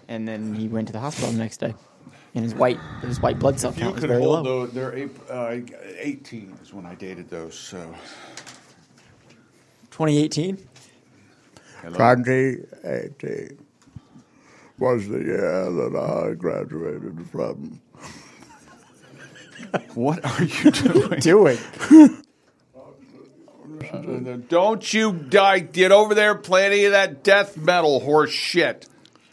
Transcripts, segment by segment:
and then he went to the hospital the next day. And his white blood cell count was very low. They're 18 is when I dated those. So 2018? 2018 was the year that I graduated from. What are you doing? Don't you get over there playing any of that death metal horse shit.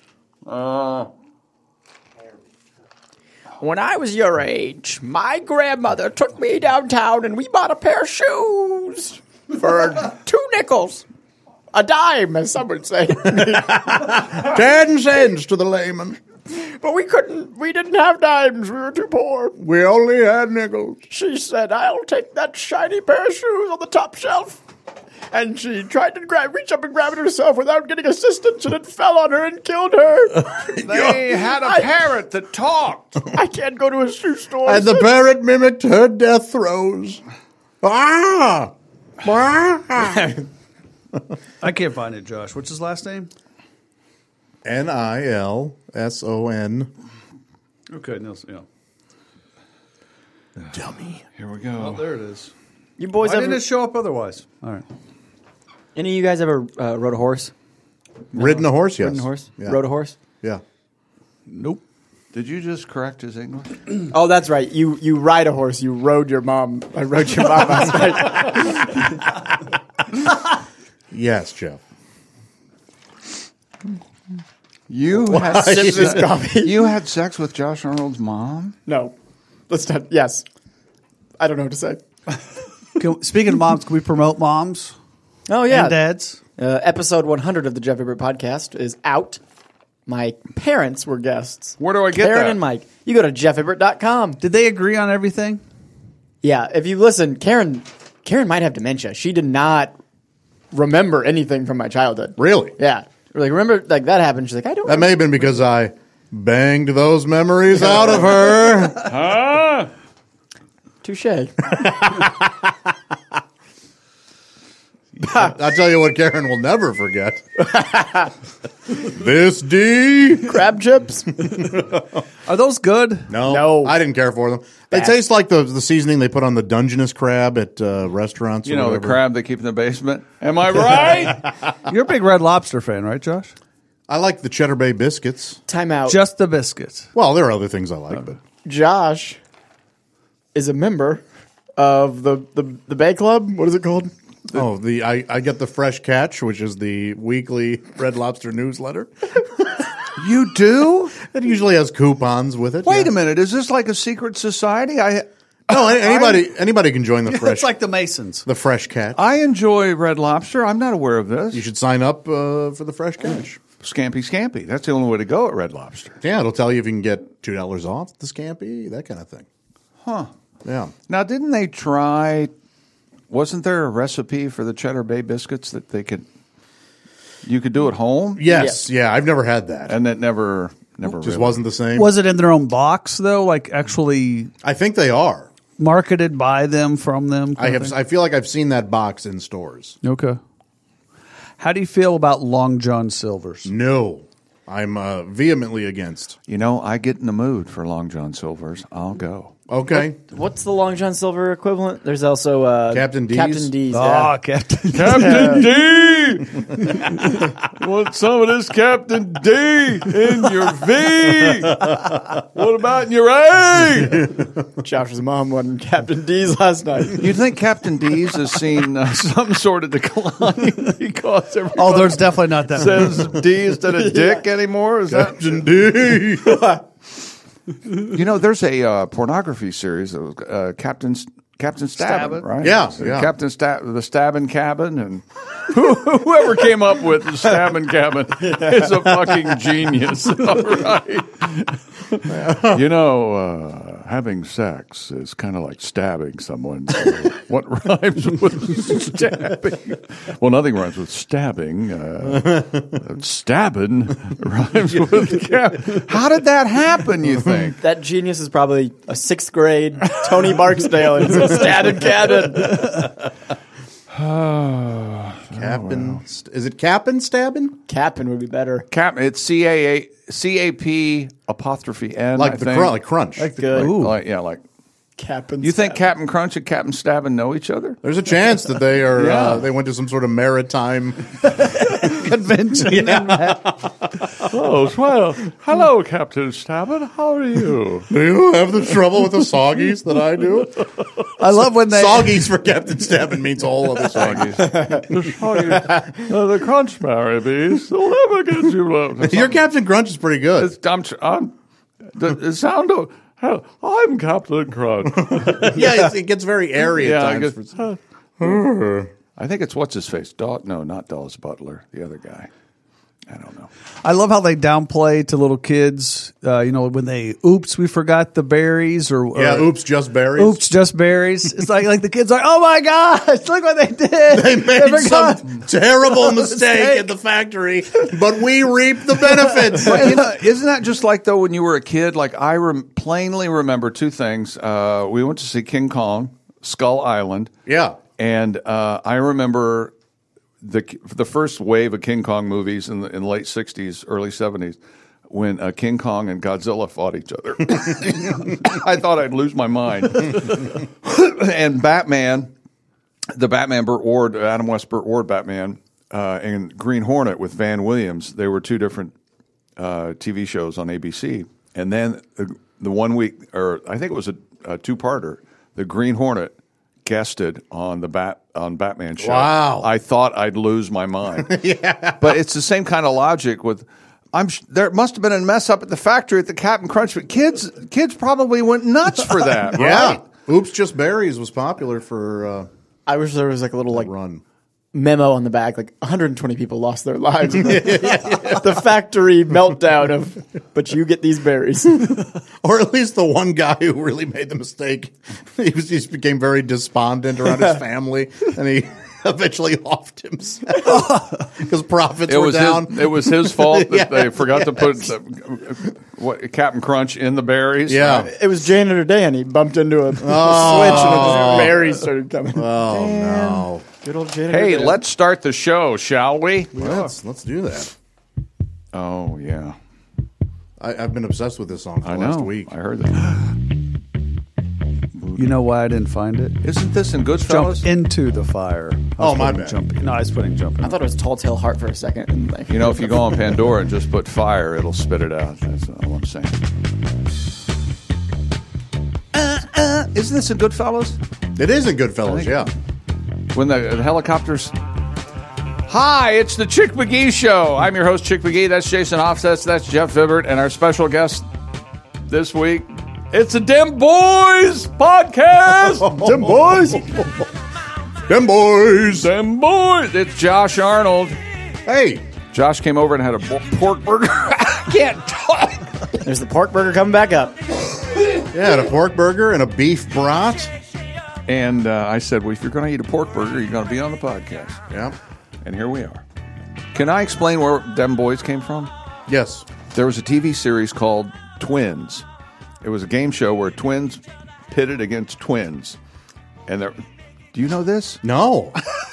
When I was your age, my grandmother took me downtown and we bought a pair of shoes for 2 nickels. A dime, as some would say. 10 cents to the layman. But we didn't have dimes. We were too poor. We only had nickels. She said, I'll take that shiny pair of shoes on the top shelf. And she tried to reach up and grab it herself without getting assistance, and it fell on her and killed her. They had a parrot that talked. I can't go to a shoe store. And the parrot mimicked her death throes. Ah! I can't find it, Josh. What's his last name? Nilson. Okay, Nilson, yeah. Dummy. Here we go. Oh, there it is. You boys Why ever... didn't it show up otherwise? All right. Any of you guys ever rode a horse? Ridden a horse, yes. Ridden a horse? Yeah. Rode a horse? Yeah. Nope. Did you just correct his English? Oh, that's right. You ride a horse. You rode your mom. I rode your mom last night. Yes, Jeff. You had sex with Josh Arnold's mom? No. Let's not. Yes. I don't know what to say. Speaking of moms, can we promote moms Oh, yeah. and dads? Episode 100 of the Jeff Ibbert podcast is out. My parents were guests. Where do I get Karen that? and Mike. You go to jeffibbert.com. Did they agree on everything? Yeah, if you listen, Karen might have dementia. She did not remember anything from my childhood. Really? Yeah. We're like, remember, like, that happened. She's like, I don't That may have been because I banged those memories out of her. Huh? Touche. I'll tell you what Karen will never forget. This D. Crab chips. Are those good? No. I didn't care for them. They taste like the seasoning they put on the Dungeness crab at restaurants. You or know, whatever. the crab they keep in the basement? Am I right? You're a big Red Lobster fan, right, Josh? I like the Cheddar Bay biscuits. Time out. Just the biscuits. Well, there are other things I like, but Josh is a member of the Bay Club. What is it called? I get the Fresh Catch, which is the weekly Red Lobster newsletter. You do? It usually has coupons with it. Wait a minute. Is this like a secret society? No, anybody can join the Fresh. It's like the Masons. The Fresh Catch. I enjoy Red Lobster. I'm not aware of this. You should sign up for the Fresh Catch. Scampi. That's the only way to go at Red Lobster. Yeah, it'll tell you if you can get $2 off the Scampi, that kind of thing. Huh. Yeah. Now, didn't they try... Wasn't there a recipe for the Cheddar Bay biscuits that you could do at home? Yes. Yeah, I've never had that. And that never Just really wasn't the same. Was it in their own box, though? Like, actually I think they are. marketed by them, from them? I feel like I've seen that box in stores. Okay. How do you feel about Long John Silver's? No. I'm vehemently against. You know, I get in the mood for Long John Silver's. I'll go. Okay. What's the Long John Silver equivalent? There's also Captain D's. Captain D's. Oh, Captain. Captain D! Want some of this Captain D in your V? What about in your A? Josh's mom won Captain D's last night. You think Captain D's has seen some sort of decline because everybody Oh, there's definitely not that. says D instead of Dick anymore? Is that? Captain D. You know, there's a pornography series of Captain Stabbin', right? Yeah, So yeah. the Stabbin' Cabin, and whoever came up with the Stabbin' Cabin is a fucking genius. All right. You know, having sex is kind of like stabbing someone. So what rhymes with stabbing? Well, nothing rhymes with stabbing. Stabbin' rhymes with cabin. How did that happen, you think? That genius is probably a 6th grade Tony Barksdale in some Stabbin' Cabin. Captain. Is it Cap'n Stabbin'? Cap'n would be better. It's CAP apostrophe N. Like I the think. like Crunch. Good. Like. Cap'n. You think Captain Crunch and Captain Stabbin know each other? There's a chance that they are. Yeah. They went to some sort of maritime. Convention. Oh, well, hello, Captain Stabbin. How are you? Do you have the trouble with the soggies that I do? I love when they Soggies for Captain Stabbin' means a whole other soggies. The Crunchberry beast will never get you love. Your Captain Crunch is pretty good. The sound of. Hell, I'm Captain Crunch. Yeah, it gets very airy at I times. guess- I think it's what's his face. No, not Dallas Butler. The other guy. I don't know. I love how they downplay to little kids. When they oops, we forgot the berries, or Oops, just berries. oops, just berries. It's like the kids are, oh my gosh, look what they did. They made forgot. some terrible mistake at the factory, but we reap the benefits. But, isn't that just like, though, when you were a kid? Like, I plainly remember two things. We went to see King Kong, Skull Island. Yeah. And I remember the first wave of King Kong movies in the late 60s, early 70s, when King Kong and Godzilla fought each other. I thought I'd lose my mind. And Batman, the Batman Burt Ward, Adam West Burt Ward Batman, and Green Hornet with Van Williams, they were two different TV shows on ABC. And then the 1 week, or I think it was a two-parter, the Green Hornet guested on the Batman show. Wow. I thought I'd lose my mind. Yeah. But it's the same kind of logic with there must have been a mess up at the factory at the Captain Crunch. But kids probably went nuts for that. Yeah. Right? Oops, just berries was popular for I wish there was like a little like run. memo on the back, like 120 people lost their lives in the factory meltdown but you get these berries. Or at least the one guy who really made the mistake. He just became very despondent around his family, and he eventually offed himself because profits were down. It was his fault that Yeah, they forgot to put yes. Captain Crunch in the berries. Yeah. It was Janitor Dan. He bumped into a switch and the berries started coming. Oh, no. Good old Janitor Hey, Dan. let's start the show, shall we? Let's do that. Oh, yeah. I've been obsessed with this song for I the know. last week. I heard that. You know why I didn't find it? Isn't this in Jump Goodfellas? into the fire. Oh, my bad. No, I was putting jump in. I thought it was Tall Tale Heart for a second. And like, You know, if you go on Pandora and just put fire, it'll spit it out. That's all I'm saying. Isn't this in Goodfellas? It is in Goodfellas, yeah. When the helicopters... Hi, it's the Chick McGee Show. I'm your host, Chick McGee. That's Jason Hofstetz. That's Jeff Vibert. And our special guest this week, it's a Dem Boys podcast. Them boys. Them boys. Dem Boys. It's Josh Arnold. Hey. Josh came over and had a pork burger. I can't talk. there's the pork burger coming back up. Yeah, and a pork burger and a beef brat. And I said, well, if you're going to eat a pork burger, you're going to be on the podcast. Yeah. And here we are. Can I explain where Dem Boys came from? Yes. There was a TV series called Twins. It was a game show where twins pitted against twins. And do you know this? No.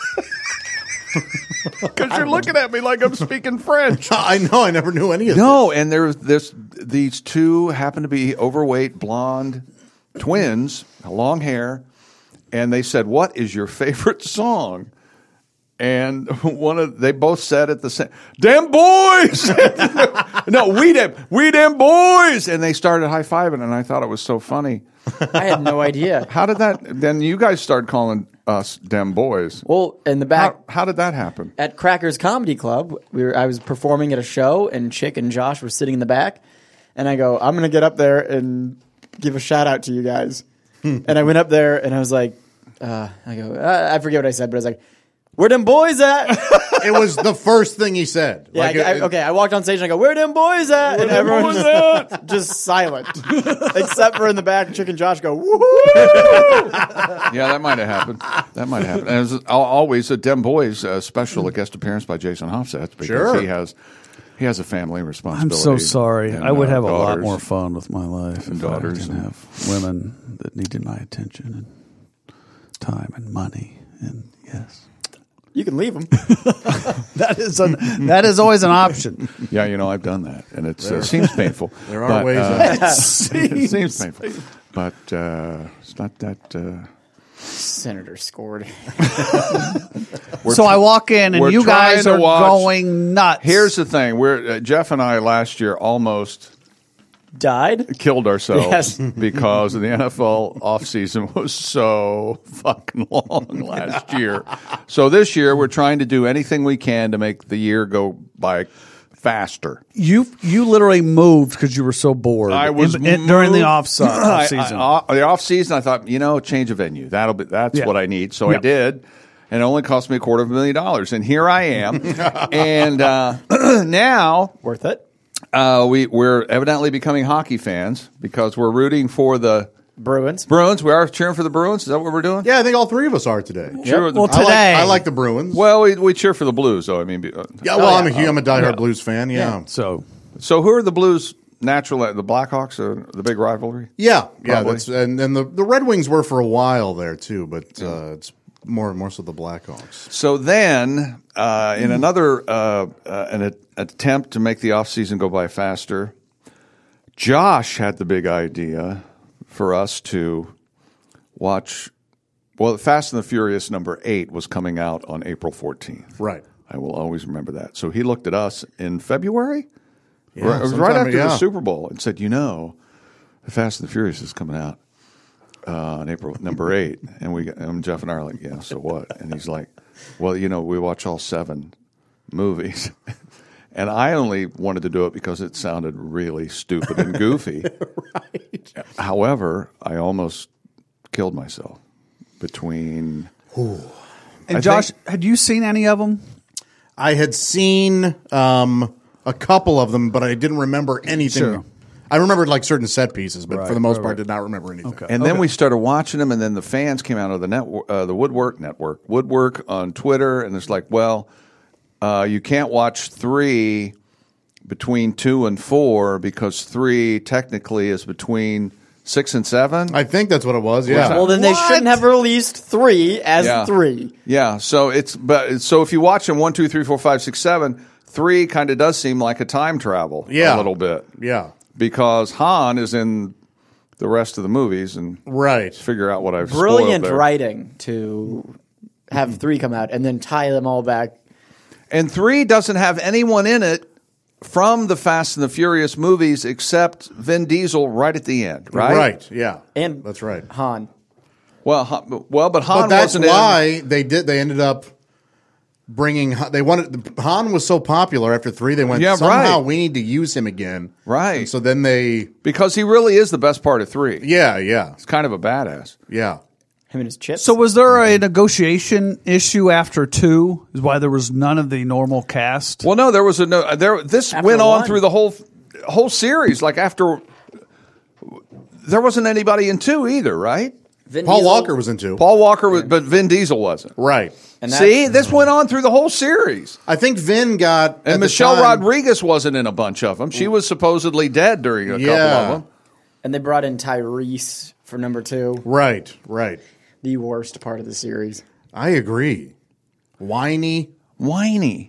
Because you're looking at me like I'm speaking French. I know. I never knew any of No, and these two happen to be overweight, blonde twins, long hair, and they said, "What is your favorite song?" And they both said at the same, "Dem boys!" No, we dem boys, and they started high fiving, and I thought it was so funny. I had no idea. How did that? Then you guys started calling us Dem Boys. Well, in the back How did that happen? at Crackers Comedy Club, I was performing at a show, and Chick and Josh were sitting in the back, and I go, I'm going to get up there and give a shout out to you guys. And I went up there, and I was like, I forget what I said, but I was like, where them boys at? It was the first thing he said. Yeah, Like, I walked on stage and I go, where them boys at? And everyone's just silent. Except for in the back, Chick and Josh go, woohoo! Yeah, that might have happened. And it was always a Dem Boys special, a guest appearance by Jason Hofstetz because Sure. he has a family I'm responsibility. so sorry. And, I would have a lot daughters. more fun with my life if daughters I didn't and- have women that needed my attention and time and money and yes. You can leave them. That is always an option. Yeah, I've done that, and it seems painful. There are ways of it. It seems painful, but it's not that. Senator scored. So I walk in, and we're you guys trying are to watch- going nuts. Here's the thing: we're Jeff and I last year almost Died? killed ourselves Yes. because the NFL offseason was so fucking long last year. So this year we're trying to do anything we can to make the year go by faster. You literally moved because you were so bored. I was during the moved- off season. The off season, I thought, change a venue. That's Yeah. what I need. So I Yep. did. And it only cost me $250,000. And here I am. And now Worth it. we're evidently becoming hockey fans because we're rooting for the Bruins. Bruins. We are cheering for the Bruins. Is that what we're doing? Yeah, I think all three of us are today. Cheer Well, the, today- I like the Bruins. well, we cheer for the Blues, though. I mean, yeah, well, I'm a diehard Blues fan. Yeah. So so who are the Blues? Naturally, the Blackhawks are the big rivalry. Yeah. Probably. That's and the Red Wings were for a while there too, but it's more so the Blackhawks. So then, in another an attempt to make the offseason go by faster, Josh had the big idea for us to watch. Well, Fast and the Furious #8 was coming out on April 14th. Right. I will always remember that. So he looked at us in February. Yeah, It was sometime, right after yeah. the Super Bowl and said, The Fast and the Furious is coming out on April #8. And Jeff and I are like, yeah, so what? And he's like, well, we watch all 7 movies. And I only wanted to do it because it sounded really stupid and goofy. Right. However, I almost killed myself between. and Josh, had you seen any of them? I had seen a couple of them, but I didn't remember anything. Sure. I remembered like certain set pieces, but Right, for the most right, part, right. did not remember anything. Okay. And then we started watching them, and then the fans came out of the network, the Woodwork on Twitter, and it's like, well, you can't watch 3 between 2 and 4 because 3 technically is between 6 and 7. I think that's what it was. Yeah. Well, then they What? shouldn't have released 3 as Yeah. 3. Yeah, so if you watch them 1, 2, 3, 4, 5, 6, 7, 3 kind of does seem like a time travel Yeah. a little bit Yeah. because Han is in the rest of the movies and Right. figure out what I've Brilliant spoiled there. writing to have 3 come out and then tie them all back. And 3 doesn't have anyone in it from the Fast and the Furious movies except Vin Diesel right at the end, right? Right. Yeah. And that's right. Han. But Han But that's wasn't why they ended up bringing. Han was so popular after 3. They went Yeah, somehow right. we need to use him again. Right. And so then they. because he really is the best part of 3. Yeah. Yeah. He's kind of a badass. Yeah. Him and his chips. So was there a negotiation issue after 2? Is why there was none of the normal cast? Well, no, there was this After went on 1. through the whole series. Like after, there wasn't anybody in 2 either, right? Vin Paul Diesel- Walker was in 2. Paul Walker was, but Vin Diesel wasn't. Right. And See, this went on through the whole series. I think Vin got. And at the Michelle time- Rodriguez wasn't in a bunch of them. She was supposedly dead during a couple of them. And they brought in Tyrese for number 2. Right. Right. The worst part of the series. I agree. Whiny. Whiny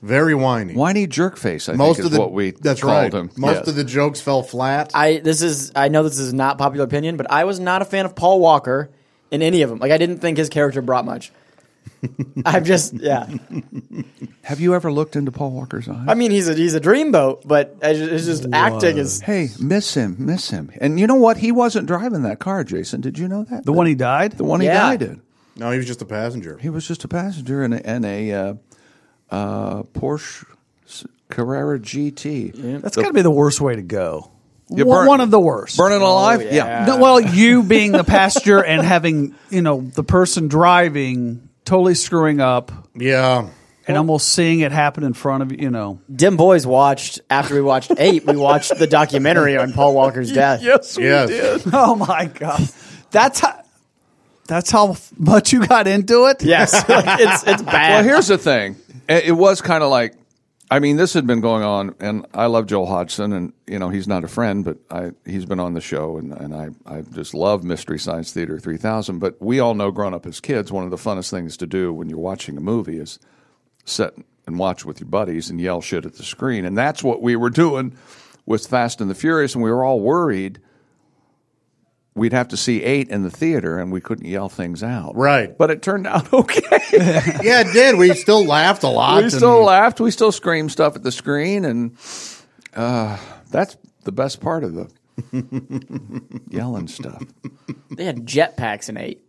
Most jerkface. I think of is the what we that's called right. him. Most Yes. of the jokes fell flat. I know this is not popular opinion, but I was not a fan of Paul Walker in any of them. Like I didn't think his character brought much. I'm just Have you ever looked into Paul Walker's eyes? I mean, he's a dreamboat, but it's just acting is. Hey, miss him. And you know what? He wasn't driving that car, Jason. Did you know that? The one he died? The one he Yeah. died in. No, he was just a passenger. He was just a passenger in a Porsche Carrera GT. That's got to be the worst way to go. You One of the worst. Burning alive? yeah. No, well, you being the passenger and having, the person driving totally screwing up Yeah. and almost seeing it happen in front of you, Dim Boys watched after we watched 8. We watched the documentary on Paul Walker's death. Yes, Yes. Oh, my God. That's how much you got into it? Yes, like, it's bad. Well, here's the thing. It was kind of like I mean, this had been going on, and I love Joel Hodgson, and he's not a friend, but he's been on the show, and I just love Mystery Science Theater 3000. But we all know, growing up as kids, one of the funnest things to do when you're watching a movie is sit and watch with your buddies and yell shit at the screen, and that's what we were doing with Fast and the Furious, and we were all worried we'd have to see 8 in the theater, and we couldn't yell things out. Right. But it turned out okay. Yeah, it did. We still laughed a lot. We still laughed. We still screamed stuff at the screen, and that's the best part of the yelling stuff. They had jetpacks in 8.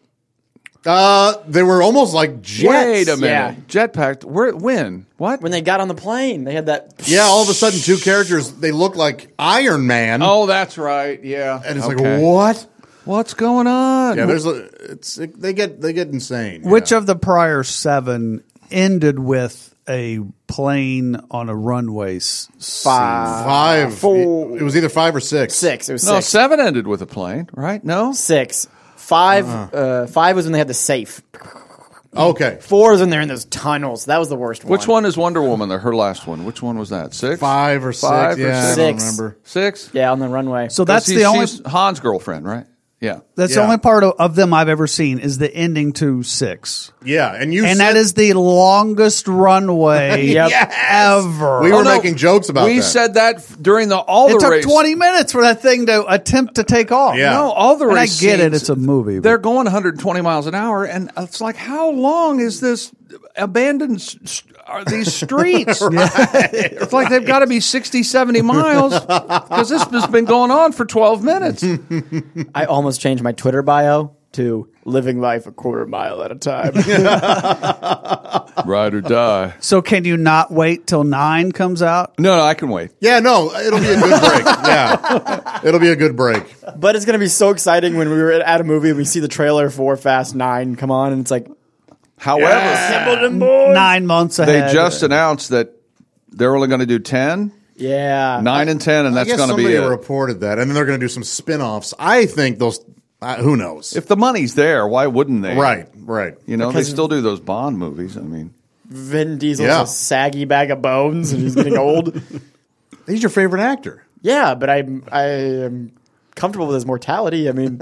They were almost like jets. Wait a minute. Yeah. Jetpack. When? What? When they got on the plane, they had that. Yeah, all of a sudden, 2 characters, they look like Iron Man. Oh, that's right. Yeah. And it's Okay. like, what? What's going on? Yeah, they get insane. Which yeah. of the prior 7 ended with a plane on a runway? 5. 4. It was either 5 or 6. 6. It was No, 6. 7 ended with a plane, right? No? 6. 5. 5 was when they had the safe. Okay. 4 was when they're in those tunnels. That was the worst one. Which one is Wonder Woman? Her last one. Which one was that? 6? 5 or 6. 5 or yeah, 6? I don't 6. remember. 6? Yeah, on the runway. So that's the only. She's Han's girlfriend, right? Yeah. That's Yeah. the only part of them I've ever seen is the ending to 6. Yeah, and you And said, that is the longest runway Yep. ever. we were Oh, no. making jokes about We that. said that during all it the took race. 20 minutes for that thing to attempt to take off. Yeah. No, all the And I race get it, scenes, it's a movie. They're going 120 miles an hour, and it's like, how long is this abandoned are these streets? It's like they've got to be 60, 70 miles because this has been going on for 12 minutes. I almost changed my Twitter bio to living life a quarter mile at a time. Ride or die. So can you not wait till 9 comes out? No, I can wait. Yeah, no, it'll be a good break. Yeah, it'll be a good break. But it's going to be so exciting when we were at a movie and we see the trailer for Fast 9 come on, and it's like, However, Templeton boys. 9 months they ahead. just announced that they're only going to do 10, Yeah. 9 and 10, and I that's guess going to be somebody it. reported that, and then they're going to do some spin-offs. I think those. Who knows? If the money's there, why wouldn't they? Right. You know, Because- they still do those Bond movies. I mean, Vin Diesel's Yeah. a saggy bag of bones and he's getting old. He's your favorite actor. Yeah, but I am comfortable with his mortality. I mean,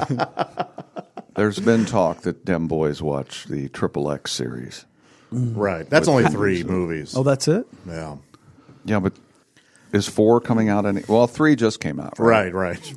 there's been talk that them boys watch the XXX series. Right. That's only 3 movies. Oh, that's it? Yeah. Yeah, but is 4 coming out? Well, 3 just came out, right? Right.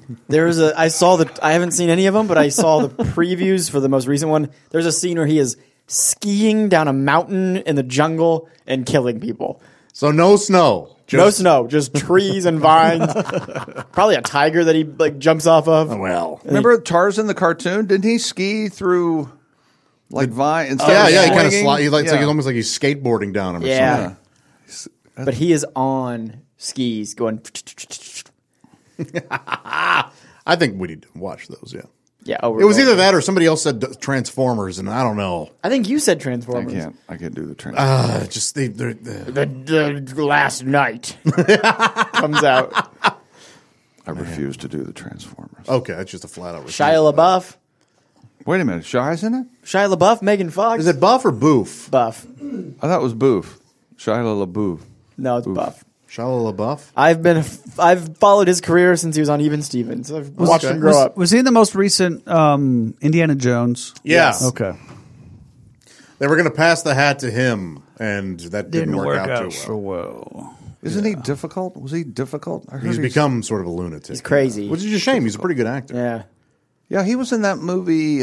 I haven't seen any of them, but I saw the previews for the most recent one. There's a scene where he is skiing down a mountain in the jungle and killing people. So no snow. No snow, just trees and vines. Probably a tiger that he jumps off of. Well. Remember Tarzan the cartoon? Didn't he ski through vine instead Yeah, of yeah. He kind of swinging? slide. It's like Yeah. almost like he's skateboarding down him. Or Yeah. Yeah. But he is on skis going. something. I think we need to watch those. Yeah. Yeah, It was either that or somebody else said Transformers, and I don't know. I think you said I Transformers. can't do the train. Just they're The last night comes out. I refuse to do the Transformers. okay. That's just a flat out. Shia LaBeouf, Wait a minute, Shia's in it? Shia LaBeouf, Megan Fox. Is it Buff or Boof? Buff? I thought it was Boof. Shia LaBeouf. No, it's Buff. Shia LaBeouf. I've followed his career since he was on Even Stevens. I've watched him grow up. Was he in the most recent Indiana Jones? Yeah. Okay. They were going to pass the hat to him, and that didn't work out too well. well. Isn't he difficult? Was he difficult? I heard He's become sort of a lunatic. He's crazy. Which is a shame. He's a pretty good actor. Yeah. Yeah, he was in that movie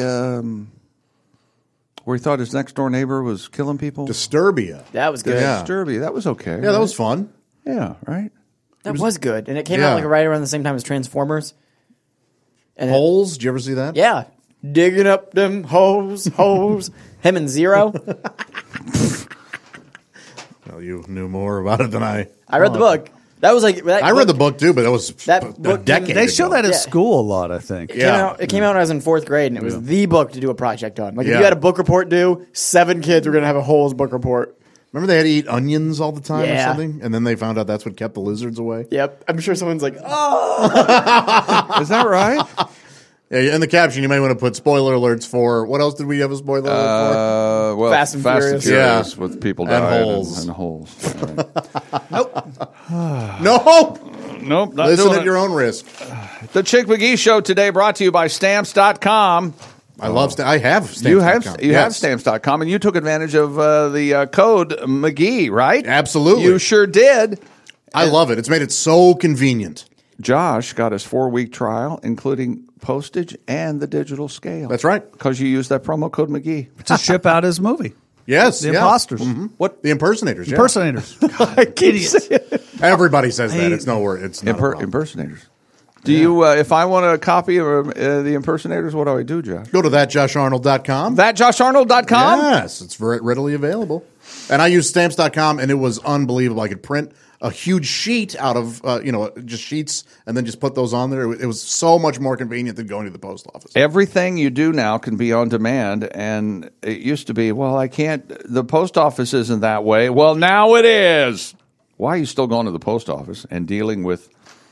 where he thought his next door neighbor was killing people. Disturbia. That was good. Yeah. Disturbia. That was okay. Yeah, that was fun. Yeah, right? That was good. And it came Yeah. out right around the same time as Transformers. And Holes. Did you ever see that? yeah. Digging up them hoes. Him and Zero. Well, you knew more about it than I. I read the book. That was like I read the book too, but that was That a book- decade They ago. show that at Yeah. school a lot, I think. It came out when I was in 4th grade, and it was the book to do a project on. Like, if Yeah. you had a book report due, 7 kids were going to have a Holes book report. Remember they had to eat onions all the time or Yeah. something? And then they found out that's what kept the lizards away? Yep. I'm sure someone's like, oh. Is that right? Yeah, in the caption, you may want to put spoiler alerts for what else did we have a spoiler alert Well, Fast and Furious. Yeah. with people And dying holes. and holes. All right. for? No, Nope, not listen doing at it. your own risk. The Chick McGee Show today brought to you by Stamps.com. I love. I have. Stamps.com. You have Yes. Stamps.com, and you took advantage of the code McGee, right? Absolutely. You sure did. I love it. It's made it so convenient. Josh got his 4-week trial, including postage and the digital scale. That's right. Because you used that promo code McGee. To ship out his movie. Yes, The yeah. Imposters. What? The impersonators. Yeah. Impersonators. Idiots. Everybody says that. It's no word. It's not a problem. Impersonators. Do you, if I want a copy of the Impersonators, what do I do, Josh? Go to thatjosharnold.com. ThatJoshArnold.com? Yes, it's very readily available. And I used Stamps.com, and it was unbelievable. I could print a huge sheet out of, just sheets, and then just put those on there. It was so much more convenient than going to the post office. Everything you do now can be on demand, and it used to be, well, I can't, the post office isn't that way. Well, now it is. Why are you still going to the post office and dealing with,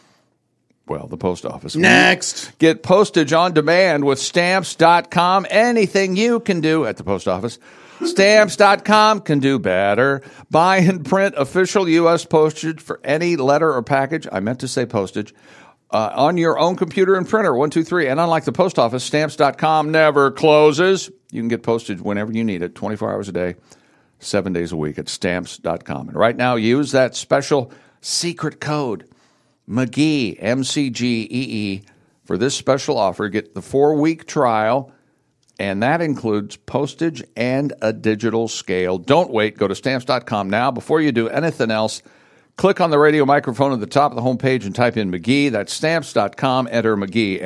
well, the post office? Next. Get postage on demand with Stamps.com. Anything you can do at the post office, Stamps.com can do better. Buy and print official U.S. postage for any letter or package. I meant to say postage. On your own computer and printer, 1, 2, 3. And unlike the post office, Stamps.com never closes. You can get postage whenever you need it, 24 hours a day, 7 days a week at Stamps.com. And right now, use that special secret code, McGee, M-C-G-E-E, for this special offer. Get the 4-week trial, and that includes postage and a digital scale. Don't wait. Go to Stamps.com now. Before you do anything else, click on the radio microphone at the top of the homepage and type in McGee. That's Stamps.com. Enter McGee,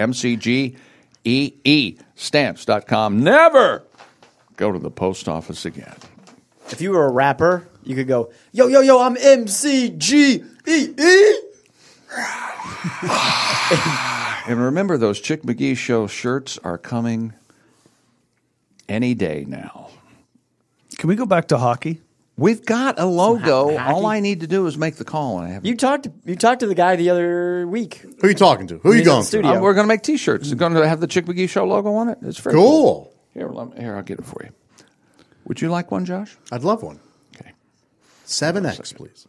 M-C-G-E-E. Stamps.com. Never go to the post office again. If you were a rapper, you could go, yo, yo, yo, I'm M-C-G-E-E. And remember, those Chick McGee Show shirts are coming any day now. Can we go back to hockey? We've got a logo. Hockey? All I need to do is make the call, and I have. You talked to the guy the other week. Who are you talking to? Who are you He's in going the to? studio. We're going to make T-shirts. It's going to have the Chick McGee Show logo on it. It's very Cool. Here, I'll get it for you. Would you like one, Josh? I'd love one. Okay. 7X, please.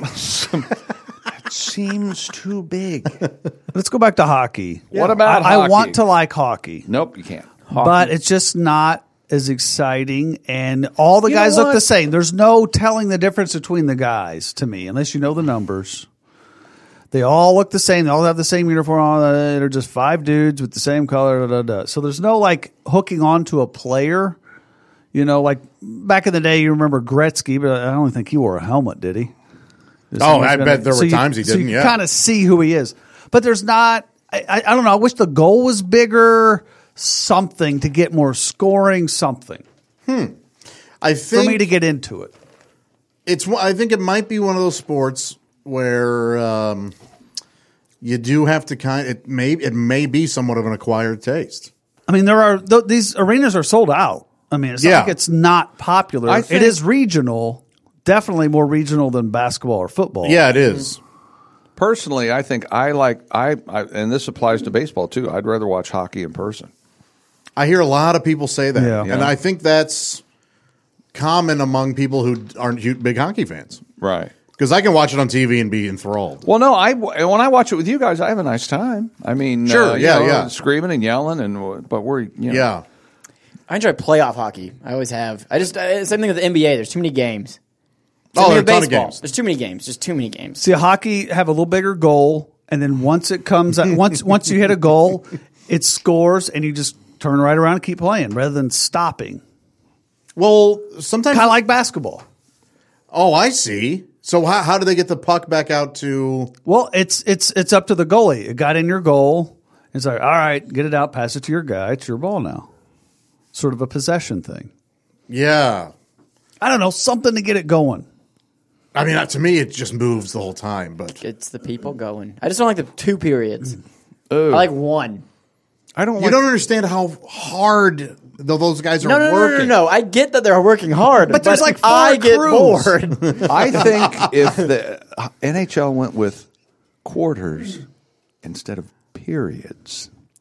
It seems too big. Let's go back to hockey. What about I hockey? want to like hockey, Nope, you can't. but it's just not as exciting, and all the You know guys look what? the same. There's no telling the difference between the guys to me, unless you know the numbers. They all look the same. They all have the same uniform on. They're just 5 dudes with the same color. Da, da, da. So there's no like hooking on to a player. You know, like back in the day, you remember Gretzky, but I don't think he wore a helmet, did he? Oh, I bet there were times he So didn't, you yeah. kind of see who he is. But there's not, I don't know, I wish the goal was bigger, something to get more scoring, something I for think me to get into it. I think it might be one of those sports where you do have to it may be somewhat of an acquired taste. I mean, these arenas are sold out. I mean, it's not Yeah. like it's not popular. I It think- is regional, definitely more regional than basketball or football. Yeah, it is. Personally, I think and this applies to baseball too. I'd rather watch hockey in person. I hear a lot of people say that, Yeah. and Yeah. I think that's common among people who aren't big hockey fans. Right. Because I can watch it on TV and be enthralled. Well, no, when I watch it with you guys, I have a nice time. I mean, Sure, yeah. screaming and yelling, but we're Yeah. I enjoy playoff hockey. I always have. Same thing with the NBA. There's too many games. Oh, Same there are a with ton of baseball. games. There's too many games. Just too many games. See, hockey have a little bigger goal, and then once it comes out, once you hit a goal, it scores, and you just turn right around and keep playing rather than stopping. Well, sometimes. Kind of like basketball. Oh, I see. So how do they get the puck back out to? Well, it's up to the goalie. It got in your goal. It's like, all right, get it out, pass it to your guy. It's your ball now. Sort of a possession thing. Yeah. I don't know, something to get it going. I mean, to me, it just moves the whole time. But It's the people going. I just don't like the 2 periods. Ooh. I like 1. I don't. you like, don't understand how hard those guys are No, working. no. I get that they're working hard, But there's like 4 I get crews. bored. I think if the NHL went with quarters instead of periods,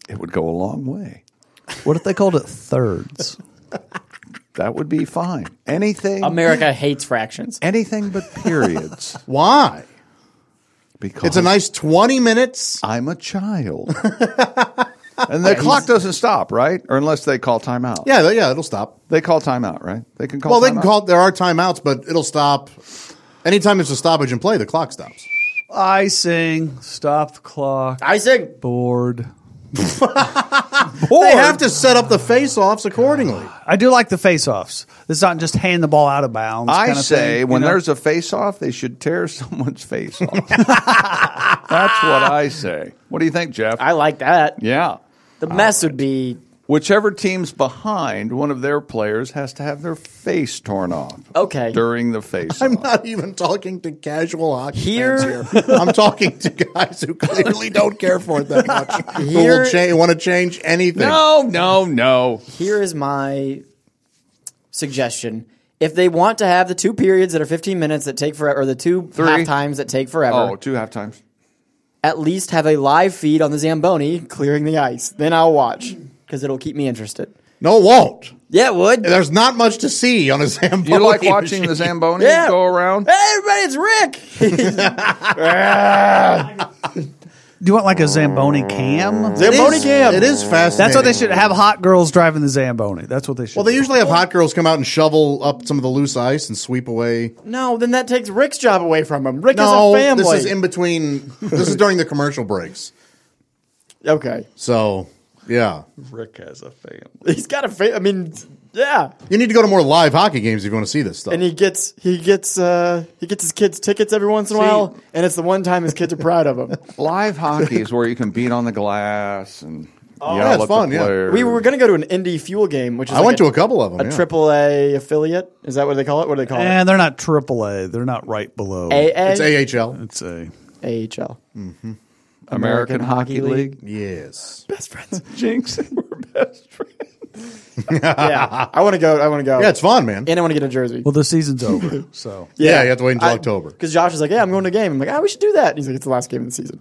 it would go a long way. What if they called it thirds? That would be fine. Anything America hates fractions. anything but periods. Why? Because It's a nice 20 minutes. I'm a child. And the clock doesn't stop, right? Or unless they call timeout. Yeah, it'll stop. They call timeout, right? They can call Well, they timeout? can call. There are timeouts, but it'll stop. Anytime there's a stoppage in play, the clock stops. Icing. Stop the clock. Icing. Board. They have to set up the face-offs accordingly. I do like the face-offs. It's not just hand the ball out of bounds. I kind of say thing, when you know? there's a face-off, they should tear someone's face off. That's what I say. What do you think, Jeff? I like that. Yeah. The mess would be Whichever team's behind, one of their players has to have their face torn off. Okay. During the face-off. I'm not even talking to casual hockey Here- fans here. I'm talking to guys who clearly don't care for it that much. Who Here- will want to change anything. No. here is my suggestion. If they want to have the 2 periods that are 15 minutes that take forever, or the 2 3. half times that take forever, Oh, 2 halftimes. at least have a live feed on the Zamboni clearing the ice. Then I'll watch because it'll keep me interested. No, it won't. Yeah, it would. There's not much to see on a Zamboni. You like watching the machine. Zamboni Yeah. go around? Hey, everybody, it's Rick. Do you want like a Zamboni cam? Zamboni cam. It is fascinating. That's what they should have. Hot girls driving the Zamboni. That's what they should. Well, they do. usually have hot girls come out and shovel up some of the loose ice and sweep away. No, then that takes Rick's job away from him. Rick No, is a family. this is in between. This is during the commercial breaks. Okay. So, yeah. Rick has a family. He's got a I mean, yeah. You need to go to more live hockey games if you want to see this stuff. And he gets his kids tickets every once in a while, and it's the one time his kids are proud of him. Live hockey is where you can beat on the glass and yell yeah, it's at fun, the yeah. player. We were going to go to an Indy Fuel game, which is I went to a couple of them. a yeah. AAA affiliate. Is that what they call it? What do they call it? And they're not AAA. They're not right below. It's AA? AHL. It's a. AHL. American Hockey League. Yes. Best friends. Jinx, we're best friends. Yeah. I want to go. Yeah, it's fun, man. And I want to get a jersey. Well, the season's over, so Yeah, you have to wait until October. Because Josh is like, yeah, I'm going to a game. I'm like, we should do that. And he's like, it's the last game of the season.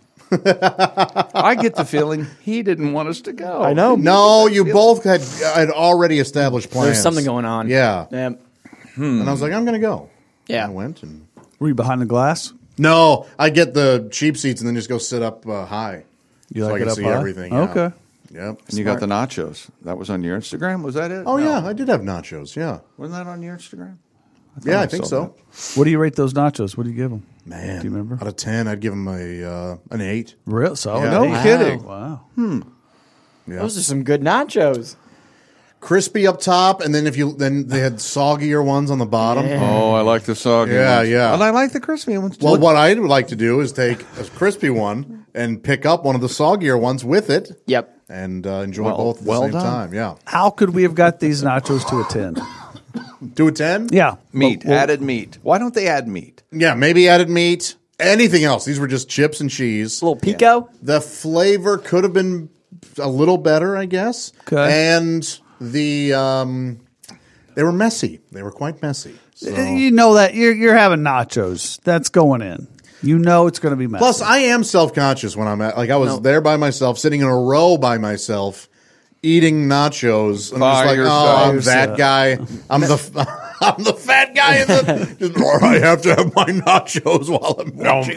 I get the feeling he didn't want us to go. I know. No, you both had already established plans. There's something going on. Yeah. Yeah. And I was like, I'm going to go. Yeah. I went and... were you behind the glass? No, I get the cheap seats and then just go sit up high. You so like I can it up see high? everything. Yeah. Okay. Yep. And you got the nachos. That was on your Instagram? Was that it? Oh, No. yeah, I did have nachos. Yeah. Wasn't that on your Instagram? Yeah, I think saw so. What do you rate those nachos? What do you give them? Man. Do you remember? Out of 10, I'd give them an 8. Real solid. Yeah. No Wow. kidding. Wow. Yeah. Those are some good nachos. Crispy up top, and then then they had soggier ones on the bottom. Yeah. Oh, I like the soggy Yeah, ones. yeah. And I like the crispy ones too. Well, what I would like to do is take a crispy one and pick up one of the soggier ones with it Yep. and enjoy Well- both at the well same done. time. Yeah. How could we have got these nachos to a 10? Do a 10? Yeah. meat, Well, added meat. Why don't they add meat? Yeah, maybe added meat. Anything else. These were just chips and cheese. A little pico. The flavor could have been a little better, I guess. Okay. And the they were messy. They were quite messy. So. You know that you're having nachos. That's going in. You know it's going to be messy. Plus, I am self-conscious when I'm at, like, I was there by myself, sitting in a row by myself, eating nachos. And I'm just like, yourself. I'm that guy. I'm the fat guy in the. Just, I have to have my nachos while I'm watching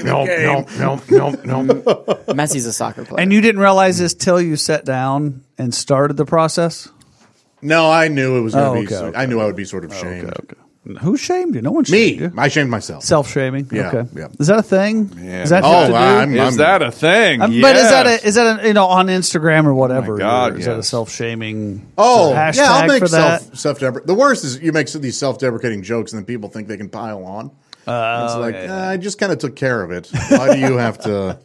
the game. Messi's a soccer player. And you didn't realize this till you sat down and started the process? No, I knew it was going to be. okay, okay. I knew I would be sort of shamed. Who shamed you? No one shamed Me, you. I shamed myself. Self-shaming? Yeah, Okay. yeah. Is that a thing? Yeah. Is that Oh, to do? I'm- Is that a thing? But Yes. is that a, on Instagram or whatever? God, or is that a yes. self-shaming Oh, hashtag yeah, I'll make for that? self-deprecating. The worst is you make these self-deprecating jokes and then people think they can pile on. It's like, I just kind of took care of it. Why do you have to?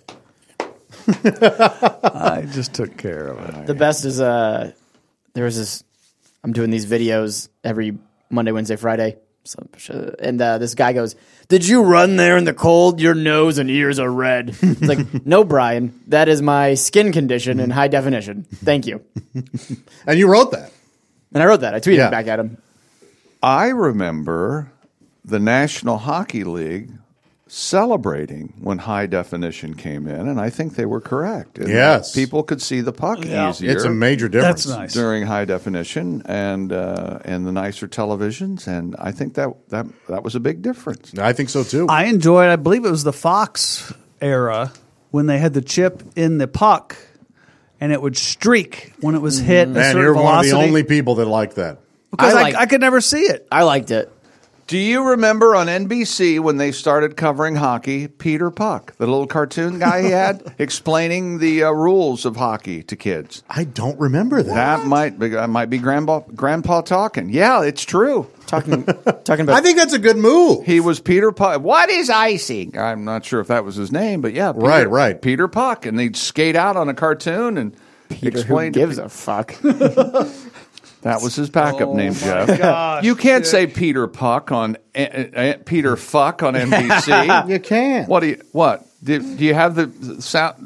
I just took care of it. The best is there was this. I'm doing these videos every Monday, Wednesday, Friday, and this guy goes, "Did you run there in the cold? Your nose and ears are red." It's like, no, Brian, that is my skin condition in high definition. Thank you. And you wrote that. And I wrote that. I tweeted Yeah. it back at him. I remember the National Hockey League celebrating when high definition came in, and I think they were correct. And Yes. people could see the puck easier. It's a major difference. That's nice. during high definition and the nicer televisions, and I think that was a big difference. I think so too. I enjoyed. I believe it was the Fox era when they had the chip in the puck, and it would streak when it was hit. A Man, certain you're one of velocity. the only people that like that. because I like- I could never see it. I liked it. Do you remember on NBC when they started covering hockey, Peter Puck, the little cartoon guy he had, explaining the rules of hockey to kids? I don't remember that. That might be Grandpa talking. Yeah, it's true. Talking about. I think that's a good move. He was Peter Puck. What is icing? I'm not sure if that was his name, but yeah, Peter, Right. Peter Puck, and they'd skate out on a cartoon and Peter, who explain. gives a fuck? That was his backup name, Jeff. gosh, you can't say Peter Puck on Peter Fuck on NBC. You can. What? Do you have the sound?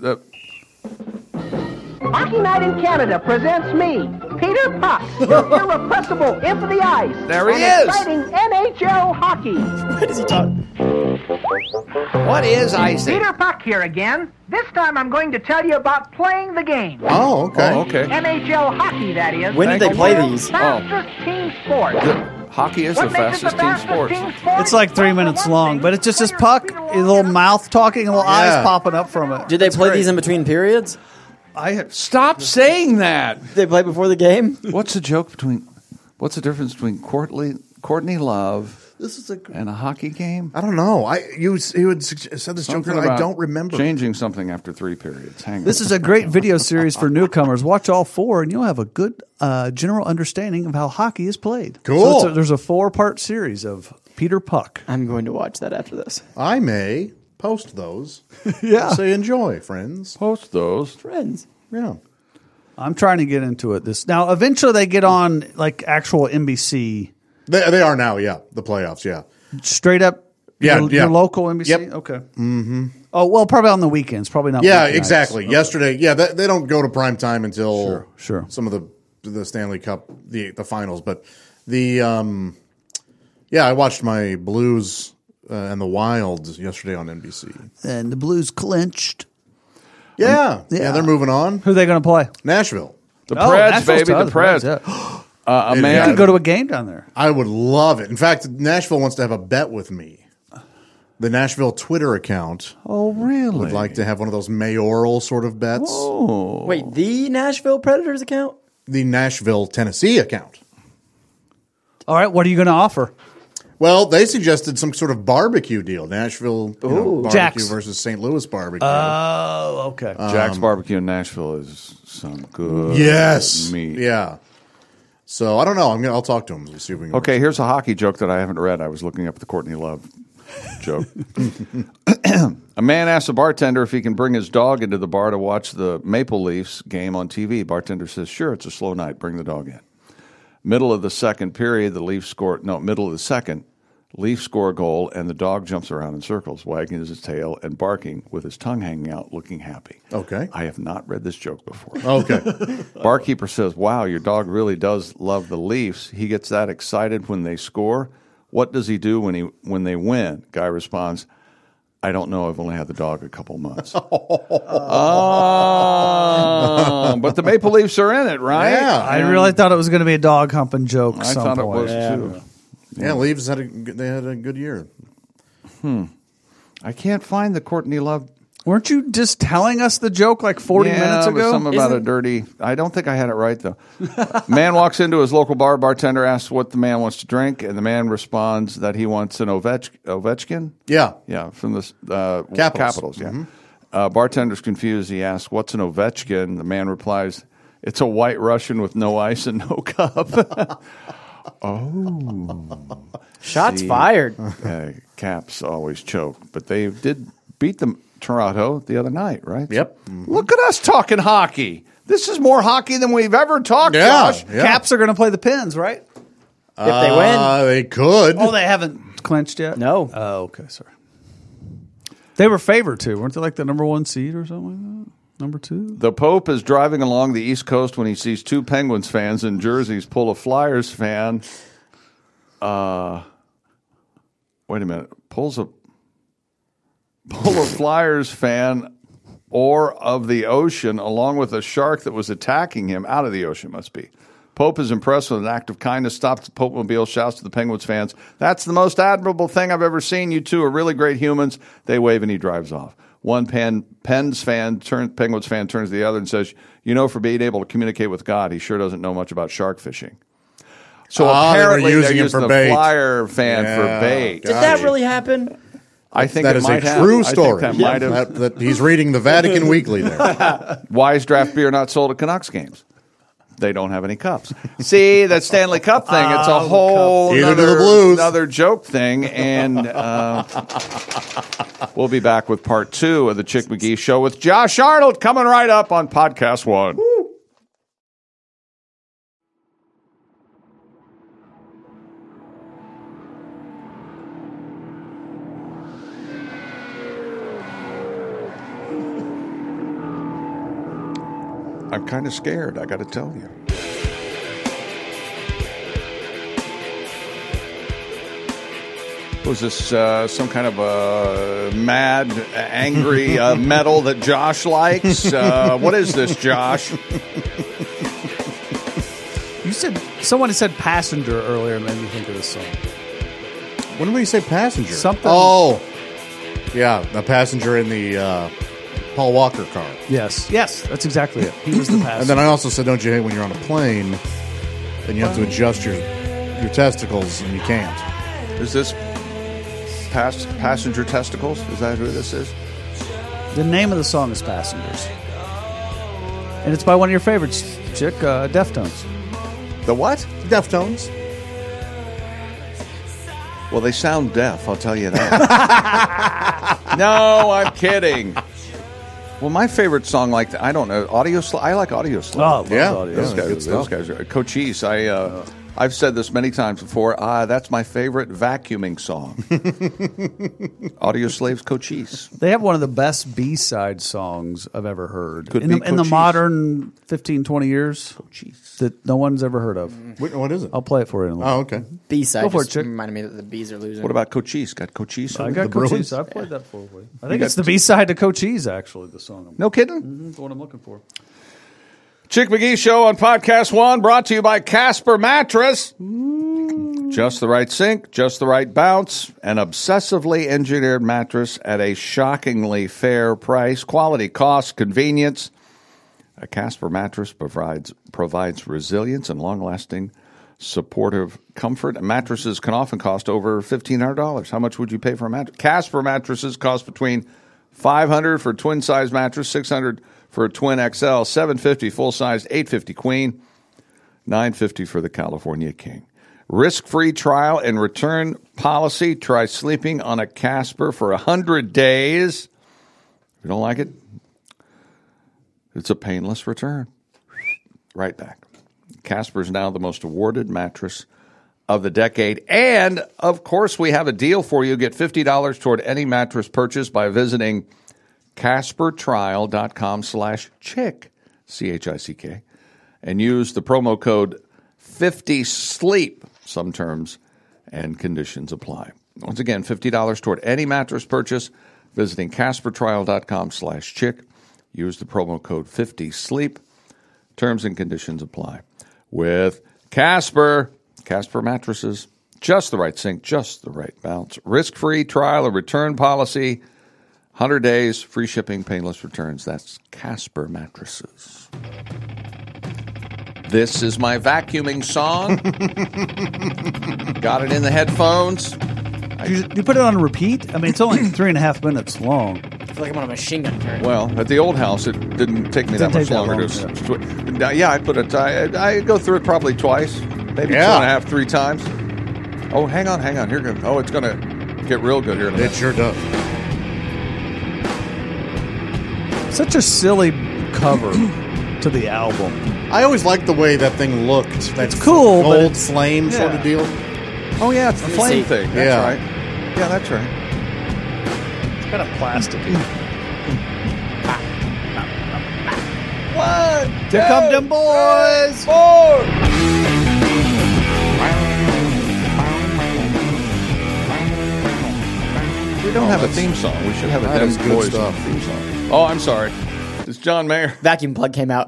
Hockey Night in Canada presents me, Peter Puck, your irrepressible imp of the ice. There he and is. exciting NHL hockey. What is he talking? What is icing? Peter Puck here again. This time I'm going to tell you about playing the game. Oh, okay. Oh, okay. NHL hockey, that is. When did they The play world's these? Fastest team sport. Hockey is What the makes it fastest team sport. sport? It's like 3 minutes long, but it's just this puck, a little mouth talking, a little Yeah. eyes popping up from it. Did they It's play great. these in between periods? Stop saying that. Did they play before the game? What's the difference between Courtney Love This is a and a hockey game? I don't know. You had said this joke. Something I about don't remember. changing something after 3 periods. Hang on. This is a great video series for newcomers. Watch all 4, and you'll have a good general understanding of how hockey is played. Cool. So there's a 4-part series of Peter Puck. I'm going to watch that after this. I may post those. Yeah. Say enjoy, friends. Post those. Friends. Yeah. I'm trying to get into it. Now, eventually they get on like actual NBC, They are now, yeah. The playoffs, yeah. straight up. Yeah, your, yeah. your local NBC. Yep. Okay. Mm-hmm. Oh well, probably on the weekends. Probably not. Yeah, weeknights. exactly. Okay. Yesterday, yeah, they don't go to prime time until Sure. some of the Stanley Cup, the finals. But the I watched my Blues and the Wild yesterday on NBC. And the Blues clinched. Yeah, yeah. they're moving on. Who are they going to play? Nashville. The Oh, Preds, Nashville's baby, tough. the Preds. Yeah. A You You man. could go to a game down there. I would love it. In fact, Nashville wants to have a bet with me. The Nashville Twitter account Oh, really? would like to have one of those mayoral sort of bets. Oh. Wait, the Nashville Predators account? The Nashville, Tennessee account. All right. What are you going to offer? Well, they suggested some sort of barbecue deal. Nashville barbecue Jack's. versus St. Louis barbecue. Oh, okay. Jack's Barbecue in Nashville is some good yes. meat. Yeah. So I don't know. I'll talk to him. We'll see if we can. Okay, here's a hockey joke that I haven't read. I was looking up the Courtney Love joke. A man asks a bartender if he can bring his dog into the bar to watch the Maple Leafs game on TV. Bartender says, "Sure, it's a slow night. Bring the dog in." Middle of the second period, middle of the second, Leafs score a goal, and the dog jumps around in circles, wagging his tail and barking with his tongue hanging out, looking happy. Okay. I have not read this joke before. Okay. Barkeeper says, "Wow, your dog really does love the Leafs. He gets that excited when they score. What does he do when they win?" Guy responds, "I don't know. I've only had the dog a couple months." But the Maple Leafs are in it, right? Yeah. I really thought it was going to be a dog humping joke. I some thought it point. was too. Yeah, Leafs had a good year. I can't find the Courtney Love. Weren't you just telling us the joke like 40 minutes it was ago? something about a dirty. I don't think I had it right though. Man walks into his local bar. Bartender asks what the man wants to drink, and the man responds that he wants an Ovechkin. Yeah. Yeah, from the Capitals. Yeah. Bartender's confused. He asks, "What's an Ovechkin?" The man replies, "It's a white Russian with no ice and no cup." Shots See. fired. Caps always choke, but they did beat them Toronto the other night, right? Yep. Look at us talking hockey. This is more hockey than we've ever talked, Yeah. Josh. Yeah. Caps are going to play the Pens, right? If they win. They could. Oh, they haven't clinched yet? No. Oh, okay. Sorry. They were favored to. Weren't they like the number 1 seed or something like that? Number 2? The Pope is driving along the East Coast when he sees 2 Penguins fans in jerseys pull a Flyers fan. Wait a minute. Pulls a Polar Flyers fan or of the ocean, along with a shark that was attacking him out of the ocean, must be. Pope is impressed with an act of kindness, stops the Pope-mobile, shouts to the Penguins fans, "That's the most admirable thing I've ever seen. You two are really great humans." They wave and he drives off. One Penguins fan turns to the other and says, "For being able to communicate with God, he sure doesn't know much about shark fishing." So apparently they're using the bait. Flyer fan for bait. Did that really happen? I think that it is might a have. true I think story. that might have. That he's reading the Vatican Weekly there. Why is draft beer not sold at Canucks games? They don't have any cups. See, that Stanley Cup thing, it's a whole Either to the Blues. another joke thing. And we'll be back with part 2 of the Chick McGee Show with Josh Arnold coming right up on Podcast One. I'm kind of scared, I got to tell you. Was this some kind of a mad, angry metal that Josh likes? What is this, Josh? Someone said Passenger earlier and made me think of this song. When did we say Passenger? Something. Oh, yeah, a passenger in the Paul Walker car. Yes, that's exactly it. He was the passenger. And then I also said, don't you hate when you're on a plane and you have to adjust your testicles and you can't? Is this Passenger Testicles? Is that who this is? The name of the song is Passengers. And it's by one of your favorites, Chick, Deftones. The what? Deftones. Well, they sound deaf, I'll tell you that. No, I'm kidding. Well, my favorite song, I don't know, I like Audio Slave. Oh, Yeah. Audio. Yeah. Those guys are Cochise. I've said this many times before. That's my favorite vacuuming song. Audio Slave's Cochise. They have one of the best B-side songs I've ever heard. Could in be the Cochise. modern 15, 20 years Cochise. that no one's ever heard of. What is it? I'll play it for you in a little. Oh, okay. B-side Go for just it, Chick. reminded me that the bees are losing. What about Cochise? Got Cochise? I over got there? Bruins? Cochise. I played that for you. I think it's the B-side to Cochise, actually, the song. No kidding? That's what I'm looking for. Chick McGee Show on Podcast One, brought to you by Casper Mattress. Just the right sink, just the right bounce, an obsessively engineered mattress at a shockingly fair price. Quality, cost, convenience. A Casper mattress provides resilience and long-lasting supportive comfort. And mattresses can often cost over $1,500. How much would you pay for a mattress? Casper mattresses cost between $500 for a twin-size mattress, $600 for a twin XL, $750 full-size, $850 queen, $950 for the California King. Risk-free trial and return policy. Try sleeping on a Casper for 100 days. If you don't like it, it's a painless return. Right back. Casper is now the most awarded mattress of the decade. And, of course, we have a deal for you. Get $50 toward any mattress purchase by visiting CasperTrial.com/chick, CHICK, and use the promo code 50SLEEP. Some terms and conditions apply. Once again, $50 toward any mattress purchase visiting CasperTrial.com/chick. Use the promo code 50SLEEP. Terms and conditions apply. With Casper mattresses, just the right sink, just the right bounce. Risk-free trial and return policy. 100 days, free shipping, painless returns. That's Casper mattresses. This is my vacuuming song. Got it in the headphones. You put it on repeat? I mean, it's only 3.5 minutes long. I feel like I'm on a machine gun turret. Well, at the old house, it didn't take me that much longer. I put it. I go through it probably twice, maybe 2.5, 3 times. Oh, hang on. Here, it's going to get real good here in a minute. It sure does. Such a silly cover to the album. I always liked the way that thing looked. That's cool, but gold flame sort of deal. Oh, yeah, it's the flame thing. That's Yeah. right. Yeah, that's right. It's kind of plasticky. One, Here come them boys. 4. We don't have a theme song. We should have a That Dem is good Boys stuff. theme song. Oh, I'm sorry. It's John Mayer. Vacuum plug came out.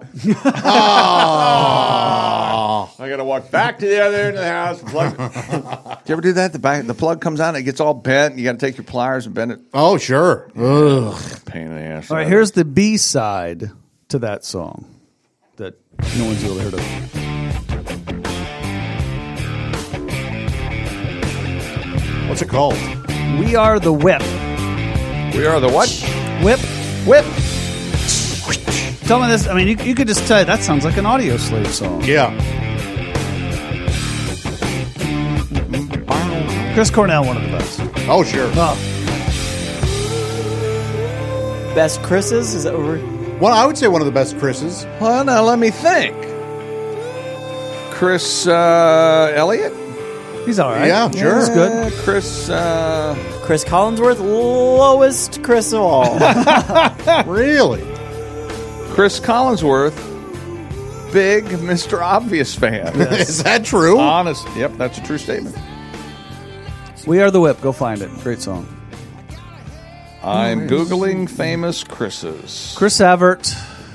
I got to walk back to the other end of the house. Plug. Do you ever do that? The plug comes out and it gets all bent. And you got to take your pliers and bend it. Oh, sure. Ugh. Pain in the ass. All right, here's the B side to that song that no one's really heard of. What's it called? We Are the Whip. We are the what? Whip. Whip. Tell me this. I mean, you could just tell that sounds like an Audio Slave song. Yeah. Chris Cornell, one of the best. Oh, sure. Best Chris's? Is that what we're... Well, I would say one of the best Chris's. Well, now let me think. Chris Elliott? He's all right. Yeah, sure. That's good. Chris. Chris Collinsworth, lowest Chris of all. Really? Chris Collinsworth, big Mr. Obvious fan. Is that true? Honest. Yep, that's a true statement. We Are the Whip. Go find it. Great song. I'm Googling famous Chris's. Chris Evert.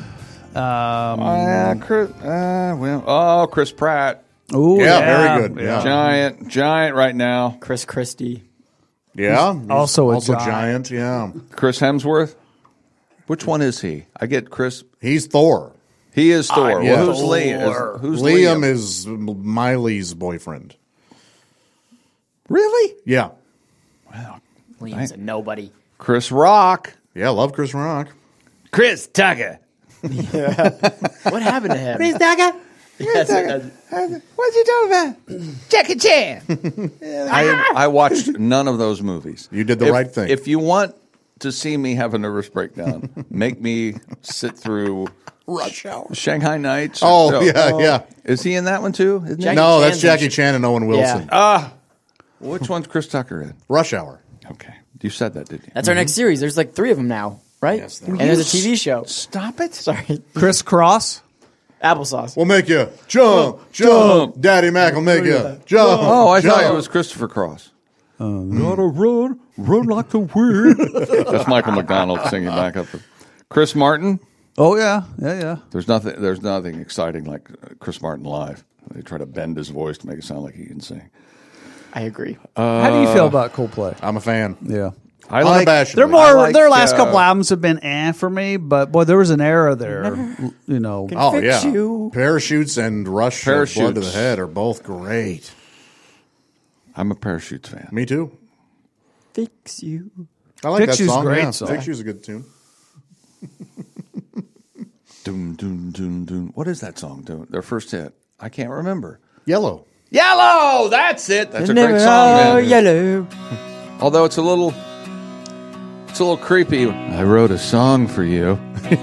Chris Pratt. Ooh, Yeah, very good. Yeah. Giant right now. Chris Christie. Yeah. He's Also a giant. Yeah. Chris Hemsworth. Which one is he? I get Chris. He's Thor. He is Thor. yeah. Well, who's Liam? Who's Liam is Miley's boyfriend. Really? Yeah. Liam's a nobody. Chris Rock. Yeah, love Chris Rock. Chris Tucker. What happened to him? Chris Tucker. Yes, What's he talking about? Jackie Chan. I watched none of those movies. You did the right thing. If you want to see me have a nervous breakdown, make me sit through Rush Hour. Shanghai Nights. Oh, yeah. Is he in that one too? Isn't he? Jackie No, that's Chan's Jackie in- Chan and Owen Wilson. Which one's Chris Tucker in? Rush Hour. Okay. You said that, didn't you? That's our next series. There's like 3 of them now, right? Yes, there and there's a TV show. Stop it. Sorry. Chris Cross. Applesauce. We'll make you jump. Daddy Mac will make you jump. Oh, I thought jump. it was Christopher Cross. Gotta run like the wind. That's Michael McDonald singing back up. Chris Martin. Oh yeah. There's nothing exciting like Chris Martin live. They try to bend his voice to make it sound like he can sing. I agree. How do you feel about Coldplay? I'm a fan. Yeah. I like. Unabashedly. They're more. I like, their last couple albums have been for me, but boy, there was an era there. You know, Oh, Fix yeah. you. Parachutes and Rush of Parachutes. Blood to the Head are both great. I'm a Parachutes fan. Me too. Fix you. I like Fix that You's song. great Yeah. song. Fix You's a good tune. Doom, doom, doom, doom. What is that song? Their first hit. I can't remember. Yellow. Yellow. That's it. That's a Never great song, are man. yellow. Although it's a little creepy. I wrote a song for you.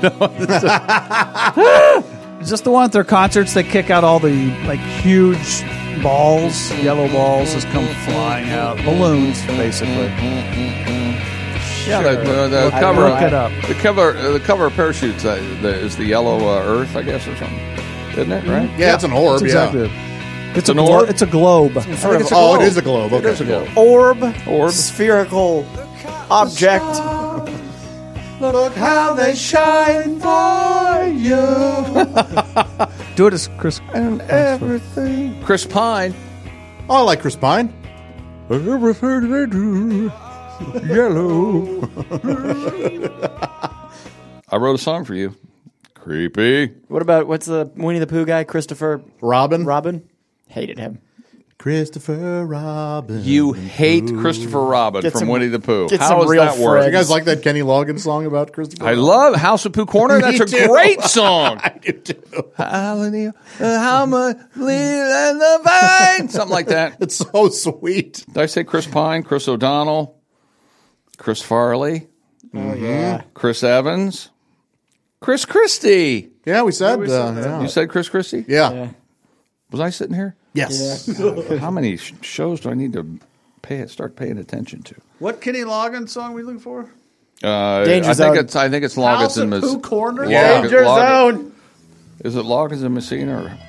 is this the one at their concerts? They kick out all the like huge balls, yellow balls, just come flying out, balloons, basically. Yeah, the cover. Look it up. The cover of Parachutes is the yellow earth, I guess, or something, isn't it? Right? Yeah, it's an orb. That's exactly. Yeah. It's an a orb? It's a globe. Oh, it is a globe. Okay. It is a globe. Orb. Spherical object. Look how they shine for you Do it as Chris. and everything. Chris Pine. Oh, I like Chris Pine. Everything they do, yellow. I wrote a song for you. Creepy. What about, what's the Winnie the Pooh guy? Christopher Robin. Hated him. Christopher Robin. You hate Christopher Robin Get from some- Winnie the Pooh. get How some does real that work? friends. You guys like that Kenny Loggins song about Christopher I Robin? love House of Pooh Corner. That's a Me too. great song. I do too. How much in the vine? Something like that. It's so sweet. Did I say Chris Pine, Chris O'Donnell, Chris Farley, Oh, yeah. Chris Evans, Chris Christie? Yeah, we said. Yeah. You said Chris Christie? Yeah. Was I sitting here? Yes. How many shows do I need to start paying attention to? What Kenny Loggins song are we looking for? Danger I Zone. think it's Loggins House and of Pooh Corner? Yeah. Danger Zone. Is it Loggins and Messina? Or,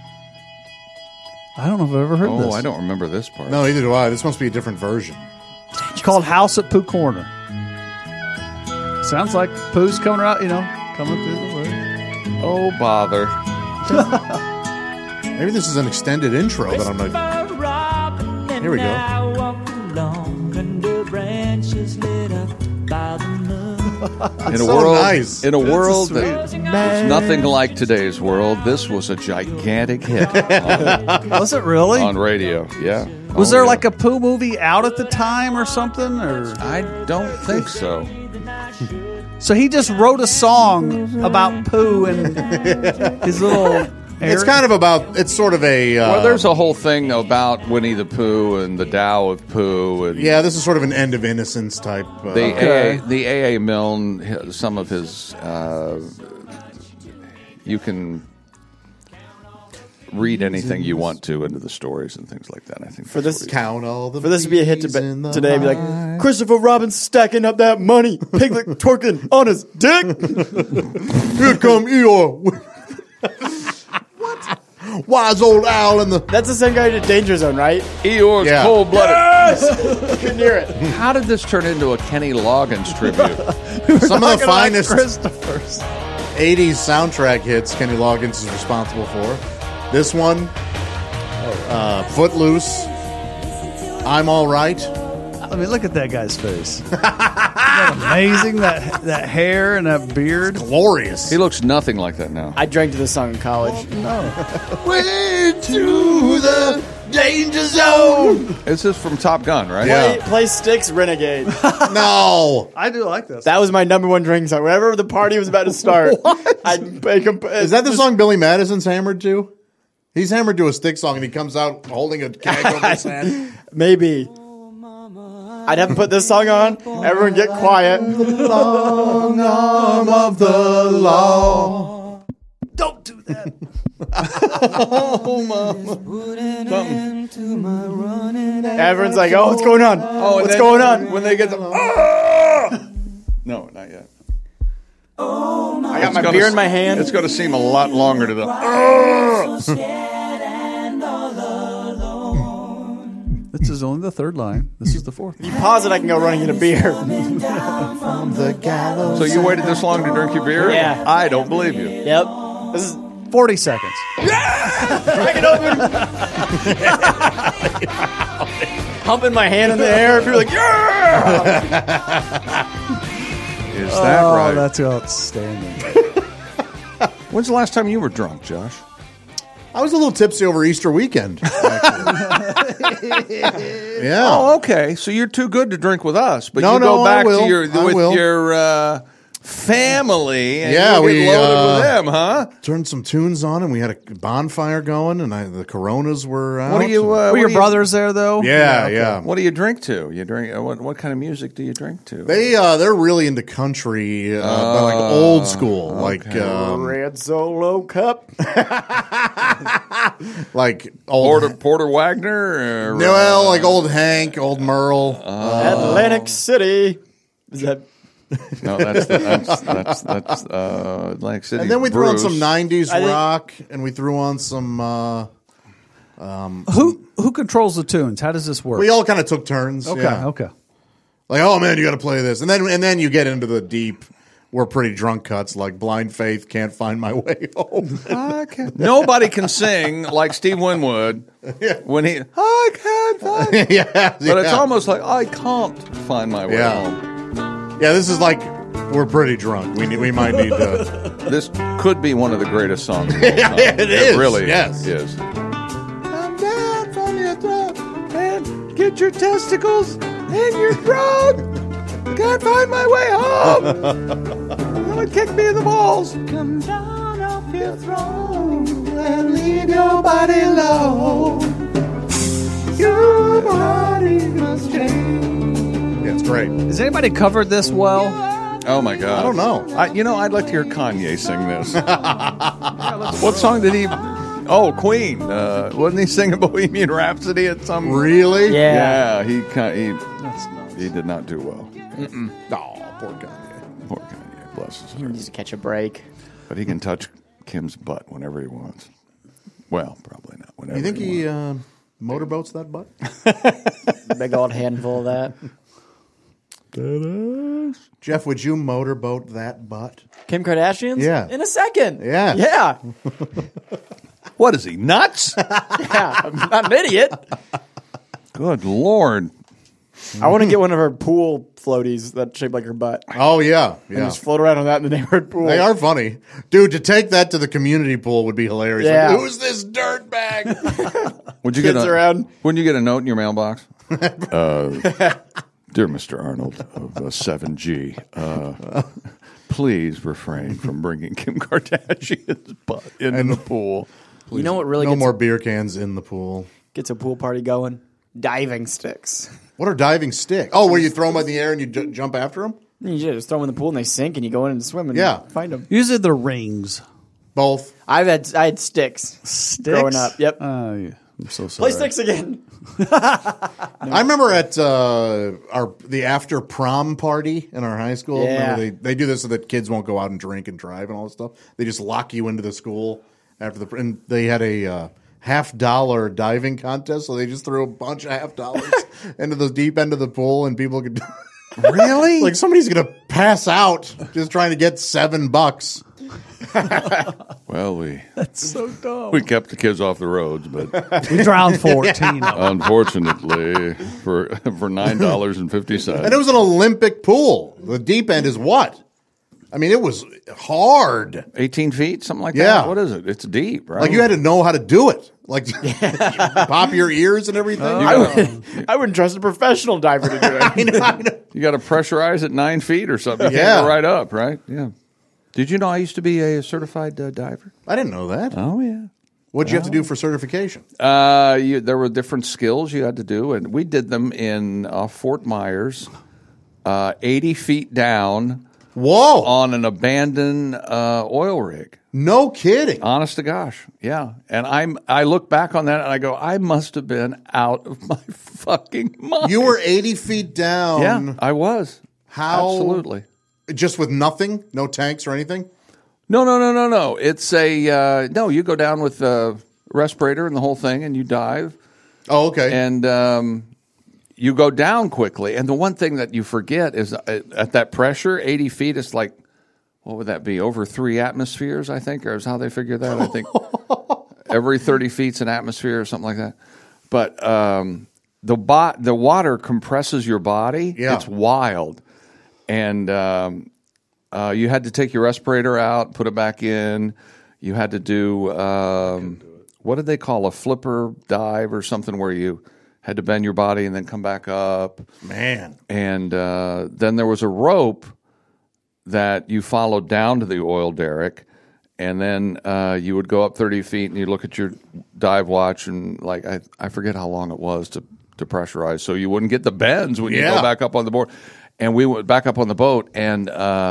I don't know if I've ever heard this. I don't remember this part. No, neither do I. This must be a different version. called House at Pooh Corner. Sounds like Pooh's coming out, coming through the woods. Oh, bother. Maybe this is an extended intro that I'm not. Here we go. In a so world, nice. in a world that was nothing like today's world, this was a gigantic hit Was it really? on radio. Yeah. Was Oh, there yeah. like a Pooh movie out at the time or something? Or I don't think so. so he just wrote a song about Pooh and his little. It's kind of about. It's sort of a. Well, there's a whole thing about Winnie the Pooh and the Tao of Pooh. And Yeah, this is sort of an end of innocence type. the A.A. Milne, some of his. You can read anything you want to into the stories and things like that. I think For that's this what count all the. For this to be a hit bees in the today, be like Christopher Robin stacking up that money, Piglet twerking on his dick. Here come Eeyore. What? Wise old owl in the. That's the same guy who did Danger Zone, right? Eeyore's Yeah. cold-blooded. Couldn't hear it. How did this turn into a Kenny Loggins tribute? Some of the finest Christopher's. 80s soundtrack hits Kenny Loggins is responsible for. This one, Footloose, I'm All Right. I mean, look at that guy's face. Isn't that amazing? That hair and that beard. Glorious. He looks nothing like that now. I drank to this song in college. Way to the danger zone. This is from Top Gun, right? Yeah. Play Styx Renegade. No. I do like this. That was my number one drinking song. Whenever the party was about to start, I'd make him. Is that the song Billy Madison's hammered to? He's hammered to a Styx song and he comes out holding a keg over his head. Maybe. I'd have to put this song on. Everyone get quiet. Long arm of the law. Don't do that. Everyone's like, "Oh, what's going on? Oh, and what's then going on?" When they get the... No, not yet. I got my beer in my hand. It's going to seem a lot longer to the... This is only the third line. This is the fourth. You pause it, I can go running get a beer. The gallows. So you waited this long to drink your beer? Yeah. I don't believe you. Yep. This is 40 seconds. pumping my hand in the air. People are like, "Yeah!" Is that Oh, right? that's outstanding. When's the last time you were drunk, Josh? I was a little tipsy over Easter weekend. Yeah. Oh, okay. So you're too good to drink with us, but No, you no, go I back will. to your I will. family and Yeah, you we, get loaded with them, huh? Turned some tunes on and we had a bonfire going and the Coronas were out. What do you? Were your brothers there, though? Yeah. What do you drink to? You drink what kind of music do you drink to? They're really into country, but like old school, like Red Solo Cup. like old Porter Wagner. Or, Noel, like old Hank, old Merle. Atlantic City. Is that? No, that's Atlantic City. And then we threw on Bruce. some '90s I think- rock, and we threw on some. Who controls the tunes? How does this work? We all kind of took turns. okay, yeah. okay. Like, oh man, you got to play this, and then you get into the deep. We're pretty drunk cuts like Blind Faith, Can't Find My Way Home. Nobody can sing like Steve Winwood when he I can't find. Yeah, But it's almost like I can't find my way Yeah. home. Yeah, this is like we're pretty drunk. We might need to. This could be one of the greatest songs. Of all Yeah, time. it is, really yes. is. Come down from your throne and get your testicles in your throat. Can't find my way home. Someone kick me in the balls. Come down off your throne and leave your body low. Your body must change. Yeah, it's great. Has anybody covered this well? Oh my God! I don't know. I'd like to hear Kanye sing this. What song did he? Oh, Queen. Wasn't he singing Bohemian Rhapsody at some? Really? Yeah. Yeah, he did not do well. Oh, poor Kanye. Poor Kanye, bless his He heart. needs to catch a break. But he can touch Kim's butt whenever he wants. Well, probably not. Whenever You think he he wants. motorboats that butt? Big old handful of that. Jeff, would you motorboat that butt? Kim Kardashian's? Yeah. In a second. Yeah. Yeah. What is he, nuts? Yeah. I'm not an idiot. Good Lord. I want to get one of her pool floaties that's shaped like her butt. Oh, yeah. And Yeah. just float around on that in the neighborhood pool. They are funny. Dude, to take that to the community pool would be hilarious. Yeah. Like, who's this dirtbag? Would you Kids get around. Wouldn't you get a note in your mailbox? Dear Mr. Arnold of 7G, please refrain from bringing Kim Kardashian's butt in the pool. You know what really No gets, more beer cans in the pool. gets a pool party going? Diving sticks. What are diving sticks? Oh, where you throw them in the air and you jump after them? You just throw them in the pool and they sink and you go in and swim and Yeah. find them. Usually the rings. Both. I had sticks. Sticks? Growing up, yep. Yeah. I'm so sorry. Play sticks again. I remember at the after prom party in our high school. Yeah. Remember they do this so that kids won't go out and drink and drive and all this stuff. They just lock you into the school after and they had a $50 diving contest, so they just threw a bunch of $50 into the deep end of the pool, and people could Really? like somebody's gonna pass out just trying to get $7. Well, That's so dumb. we kept the kids off the roads, but We drowned 14 of them. unfortunately, for $9.50, And it was an Olympic pool. The deep end is what? I mean, it was hard. 18 feet, something like Yeah. that. What is it? It's deep, right? Like you had to know how to do it. Like pop your ears and everything. I wouldn't trust a professional diver to do it. I know. You got to pressurize at 9 feet or something. You Yeah. can't go right up, right? Yeah. Did you know I used to be a certified diver? I didn't know that. Oh, yeah. What'd you have to do for certification? There were different skills you had to do, and we did them in Fort Myers, 80 feet down Whoa! on an abandoned oil rig. No kidding. Honest to gosh, yeah. And I look back on that and I go, I must have been out of my fucking mind. You were 80 feet down. Yeah, I was. How? Absolutely. Just with nothing? No tanks or anything? No. It's a no. You go down with a respirator and the whole thing, and you dive, Oh, okay. and you go down quickly. And the one thing that you forget is at that pressure, 80 feet, it's like, what would that be? Over 3 atmospheres, I think, or is how they figure that. I think every 30 feet's an atmosphere or something like that. But the water compresses your body. Yeah. It's wild. And you had to take your respirator out, put it back in. You had to do, what did they call a flipper dive or something where you had to bend your body and then come back up. Man. And then there was a rope that you followed down to the oil derrick. And then you would go up 30 feet and you look at your dive watch and like I forget how long it was to pressurize, so you wouldn't get the bends when you go back up on the board. And we went back up on the boat, and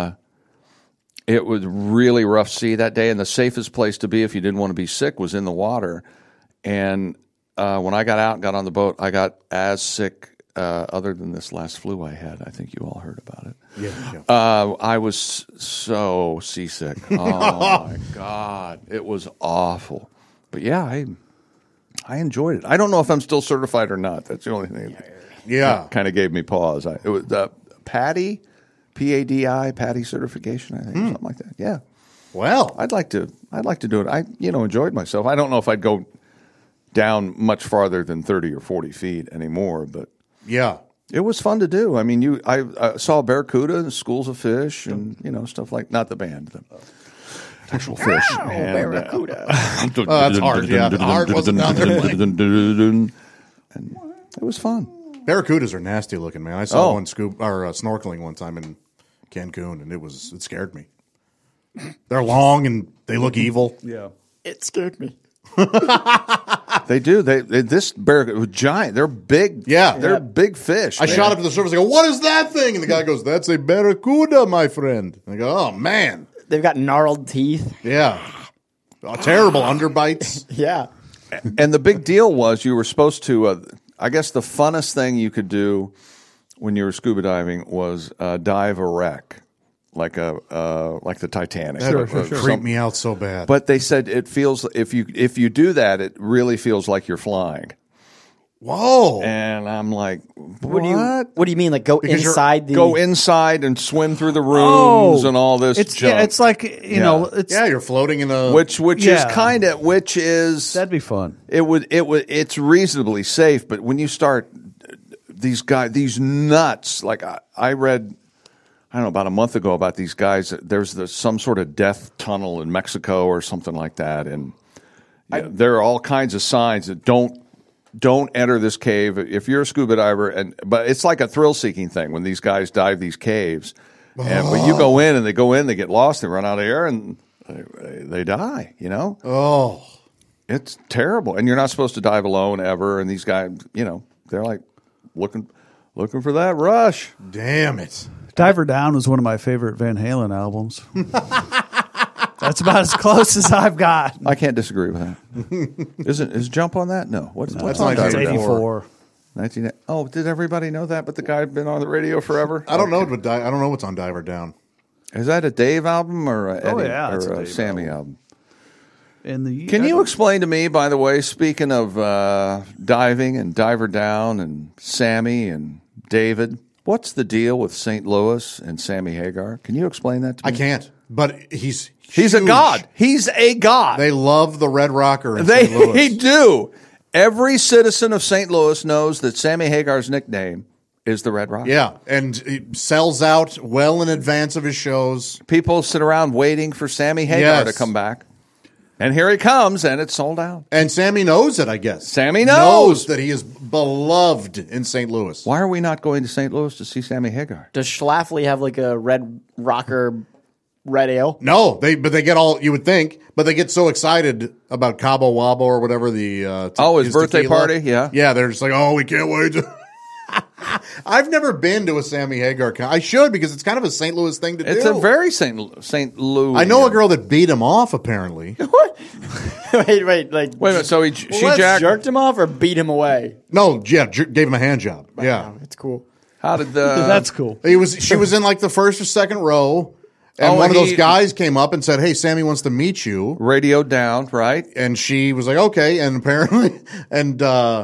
it was really rough sea that day. And the safest place to be if you didn't want to be sick was in the water. And when I got out and got on the boat, I got as sick. Other than this last flu I had, I think you all heard about it. Yeah. I was so seasick. Oh my God, it was awful. But yeah, I enjoyed it. I don't know if I'm still certified or not. That's the only thing. Yeah. Kind of gave me pause. It was PADI, PADI, PADI certification. I think or something like that. Yeah. Well. I'd like to do it. I enjoyed myself. I don't know if I'd go down much farther than 30 or 40 feet anymore, but. Yeah. It was fun to do. I mean, I saw barracuda and schools of fish and, stuff like, not the band, the actual fish. Oh, barracuda. That's hard, yeah. The heart wasn't down there playing. And it was fun. Barracudas are nasty looking, man. I saw one snorkeling one time in Cancun, and it scared me. They're long and they look evil. Yeah. It scared me. They do. This barracuda was giant. They're big. Yeah. They're big fish. I shot up to the surface. I go, "What is that thing?" And the guy goes, "That's a barracuda, my friend." And I go, "Oh man, They've got gnarled teeth. yeah, terrible underbites." Yeah. And the big deal was you were supposed to, I guess the funnest thing you could do when you were scuba diving was dive a wreck, like the Titanic. That creeped me out so bad. But they said it feels if you do that, it really feels like you're flying. Whoa. And I'm like, What do you mean? Like go Because inside the go inside and swim through the rooms and all this It's junk. it's like it's Yeah, you're floating in a... which Yeah. is that'd be fun. it's reasonably safe, but when you start these nuts, like I read, I don't know, about a month ago about these guys. There's some sort of death tunnel in Mexico or something like that, and there are all kinds of signs that don't enter this cave if you're a scuba diver. But it's like a thrill-seeking thing when these guys dive these caves. But you go in, and they get lost, they run out of air, and they die. You know, it's terrible. And you're not supposed to dive alone ever. And these guys, they're like looking for that rush. Damn it. Diver Down was one of my favorite Van Halen albums. That's about as close as I've got. I can't disagree with that. Is Jump on that? No. What's That's on like Diver Down? 84. 19. Oh, did everybody know that? But the guy had been on the radio forever. I don't know, but I don't know what's on Diver Down. Is that a Dave album or a Eddie it's or a a Dave Sammy album? Can you explain to me, by the way, speaking of diving and Diver Down and Sammy and David, what's the deal with St. Louis and Sammy Hagar? Can you explain that to me? I can't, but he's He's a huge. god. He's a god. They love the Red Rocker in St. Louis. They do. Every citizen of St. Louis knows that Sammy Hagar's nickname is the Red Rocker. Yeah, and he sells out well in advance of his shows. People sit around waiting for Sammy Hagar to come back. And here he comes, and it's sold out. And Sammy knows it, I guess. Sammy knows that he is beloved in St. Louis. Why are we not going to St. Louis to see Sammy Hagar? Does Schlafly have like a Red Rocker red ale? No, but they get all, you would think, but they get so excited about Cabo Wabo or whatever the his birthday tequila. party, yeah. Yeah, they're just like, oh, we can't wait to... I've never been to a Sammy Hagar I should, because it's kind of a St. Louis thing to do. It's a very St. Louis. I know a girl that beat him off, apparently. What? wait, Wait a minute, so she jerked him off or beat him away? No, yeah, gave him a hand job. Yeah. Wow, it's cool. How did the... That's cool. She was in like the first or second row, and one of those guys came up and said, hey, Sammy wants to meet you. Radio down, right? And she was like, okay, and apparently, and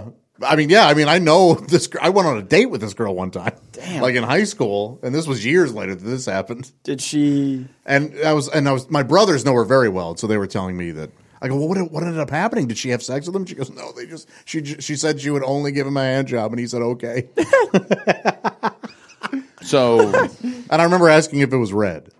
I know this. I went on a date with this girl one time, like in high school, and this was years later that this happened. Did she? And I was. My brothers know her very well, so they were telling me that. I go, well, what ended up happening? Did she have sex with him? She goes, no, she said she would only give him a hand job, and he said okay. So, and I remember asking if it was red.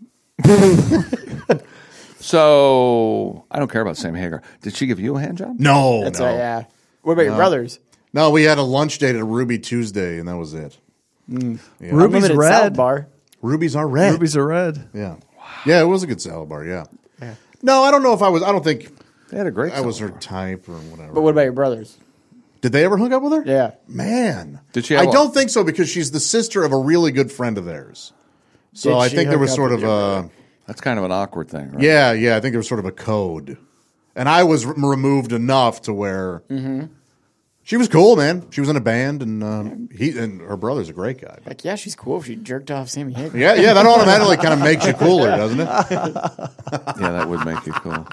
So I don't care about Sammy Hagar. Did she give you a hand job? No, That's no. right. Yeah. What about your brothers? No, we had a lunch date at a Ruby Tuesday, and that was it. Ruby's Unlimited red. salad bar. Rubies are red. Rubies are red. Yeah. Yeah, it was a good salad bar, yeah. No, I don't know if I don't think They had a great I was her salad bar. type or whatever. But what about your brothers? Did they ever hook up with her? Yeah. Man. Did she have I don't think so, because she's the sister of a really good friend of theirs. So Did I she think there hook was up sort with of your a... That's kind of an awkward thing, right? Yeah, I think there was sort of a code. And I was removed enough to where... She was cool, man. She was in a band, and her brother's a great guy. Like, yeah, she's cool if she jerked off Sammy Hagar. Yeah, that automatically kind of makes you cooler, doesn't it? Yeah, that would make you cool.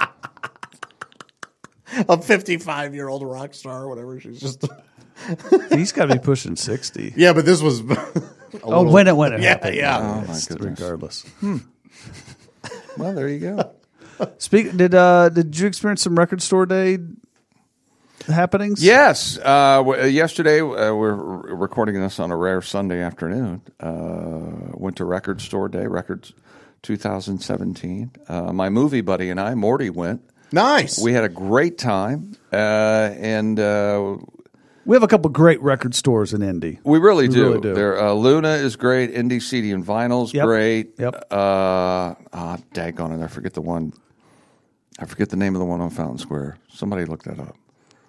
A 55-year-old rock star or whatever. She's just... He's got to be pushing 60. Yeah, but this was... When it happened. Yeah. Oh my goodness. Regardless. Well, there you go. Did you experience some record store day happenings? Yes. Yesterday, we're recording this on a rare Sunday afternoon. Went to Record Store Day, Records 2017. My movie buddy and I, Morty, went. Nice. We had a great time, and We have a couple great record stores in Indy. we really do. really do. There, Luna is great. Indie CD and Vinyl's Yep. great. Yep. Daggone it, I forget the one. I forget the name of the one on Fountain Square. Somebody look that up.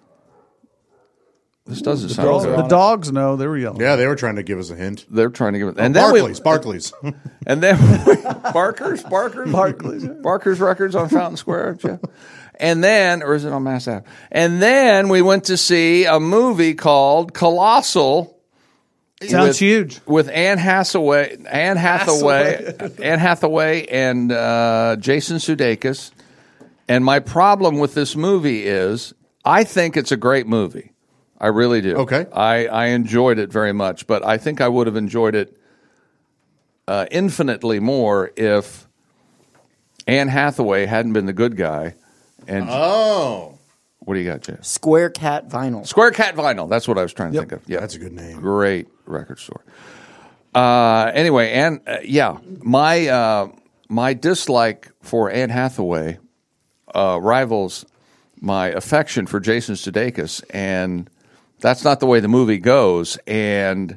This doesn't sound good. The dogs know. They were yelling. Yeah, they were trying to give us a hint. They're trying to give it, and then Barclays. and then Barker's Records on Fountain Square, Jeff. And then, or is it on Mass Ave? And then we went to see a movie called Colossal. Sounds huge. With Anne Hathaway, and Jason Sudeikis. And my problem with this movie is, I think it's a great movie. I really do. Okay. I enjoyed it very much, but I think I would have enjoyed it infinitely more if Anne Hathaway hadn't been the good guy. And what do you got, Jeff? Square Cat Vinyl. Square Cat Vinyl. That's what I was trying to think of. Yeah, That's a good name. Great record store. Anyway, and my dislike for Anne Hathaway rivals my affection for Jason Sudeikis, and that's not the way the movie goes. And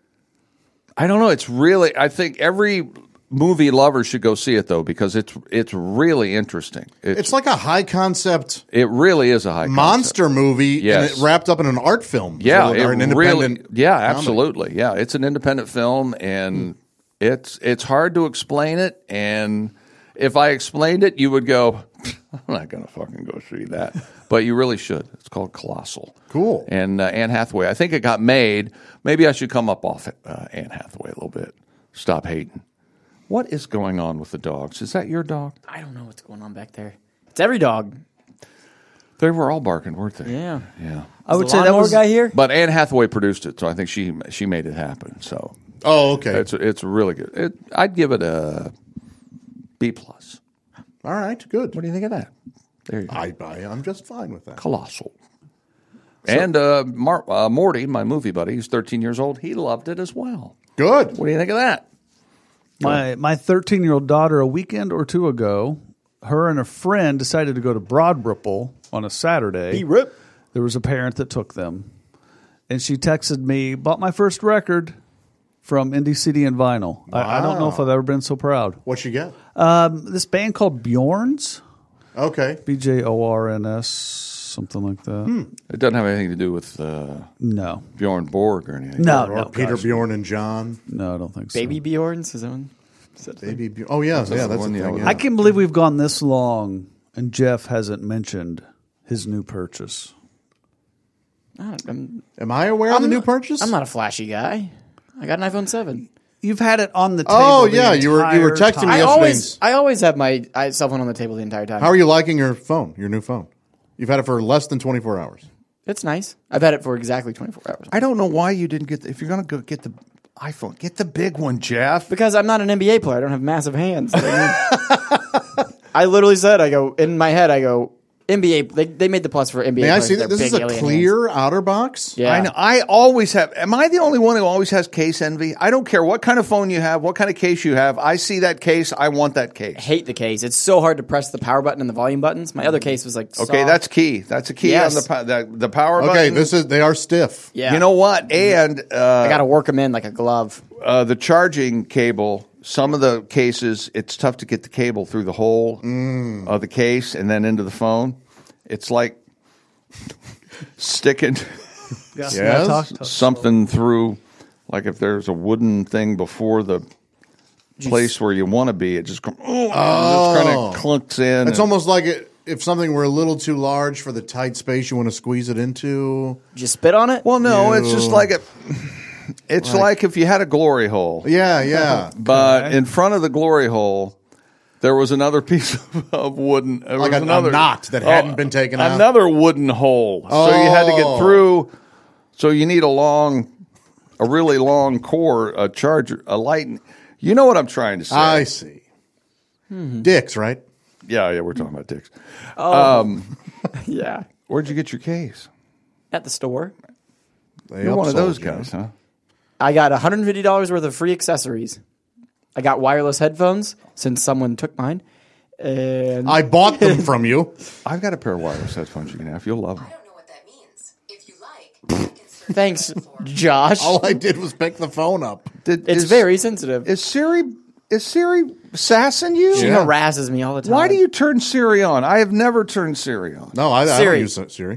I don't know. It's really. I think every movie lover should go see it though, because it's really interesting. It's like a high concept. It really is a high monster concept. movie, Yes. and it wrapped up in an art film. Yeah, or an it independent really. Yeah, comedy. absolutely. Yeah, it's an independent film, and it's hard to explain it. And if I explained it, you would go, "I'm not going to fucking go see that," but you really should. It's called Colossal. Cool. And Anne Hathaway. I think it got made. Maybe I should come up off it, Anne Hathaway a little bit. Stop hating. What is going on with the dogs? Is that your dog? I don't know what's going on back there. It's every dog. They were all barking, weren't they? Yeah. Yeah. I would Is say the that lawnmower was guy here. But Anne Hathaway produced it, so I think she made it happen. So Oh, okay. it's really good. I'd give it a B+. What All right, good. do you think of that? There you go. I'm just fine with that. Colossal. And Morty, my movie buddy, who's 13 years old, he loved it as well. Good. What do you think of that? my 13-year-old daughter a weekend or two ago. Her and a friend decided to go to Broad Ripple on a Saturday. There was a parent that took them, and she texted me, "Bought my first record from Indie CD and Vinyl." I don't know if I've ever been so proud. What you get? This band called Bjorns, Okay. BJORNS, something like that. It doesn't have anything to do with No, Bjorn Borg or anything. Or Peter, Bjorn, and John. no, I don't think so. Baby Bjorns? Is that one? Baby Bjorn. Oh, yeah. Yeah, that's one, the yeah, thing. with- Yeah. I can't believe we've gone this long and Jeff hasn't mentioned his new purchase. I'm Am I aware of the new purchase? not a flashy guy. I got an iPhone 7. You've had it on the table. Oh, the yeah, you were entire texting time. me yesterday. I always have my cell phone on the table the entire time. How are you liking your phone, your new phone? You've had it for less than 24 hours. It's nice. I've had it for exactly 24 hours. I don't know why you didn't get. If you're going to go get the iPhone, get the big one, Jeff. Because I'm not an NBA player. I don't have massive hands. I literally said, in my head, NBA. They made the plus for NBA. May I players see with that? their This is big a alien clear outer box? hands. Yeah. I know. I always have. Am I the only one who always has case envy? I don't care what kind of phone you have, what kind of case you have. I see that case. I want that case. Hate the case. It's so hard to press the power button and the volume buttons. My other case was like Okay, soft. that's key. That's a key Yes. on the power Okay, button. they are stiff. Yeah. You know what? And I got to work them in like a glove. the charging cable. Some of the cases, it's tough to get the cable through the hole of the case and then into the phone. It's like sticking Yes. something through, like if there's a wooden thing before the place where you want to be, it just kind of clunks in. It's almost like if something were a little too large for the tight space you want to squeeze it into. Did you spit on it? well, no, it's just like it's like if you had a glory hole. Yeah, yeah. But in front of the glory hole, there was another piece of wooden. There Like was a another knot that hadn't been taken out. Another wooden hole. So you had to get through. So you need a really long core, a charger, a light. You know what I'm trying to say. I see. Dicks, right? Yeah, we're talking about dicks. Yeah. Where'd you get your case? At the store. They You're one of upsold those you. guys, huh? I got $150 worth of free accessories. I got wireless headphones since someone took mine. And I bought them from you. I've got a pair of wireless headphones you can have. You'll love them. I don't know what that means. If you like, I can search thanks, the floor. Josh. All I did was pick the phone up. It's very sensitive. Is Siri sassing you? She harasses me all the time. Why do you turn Siri on? I have never turned Siri on. No, I don't Siri. use Siri.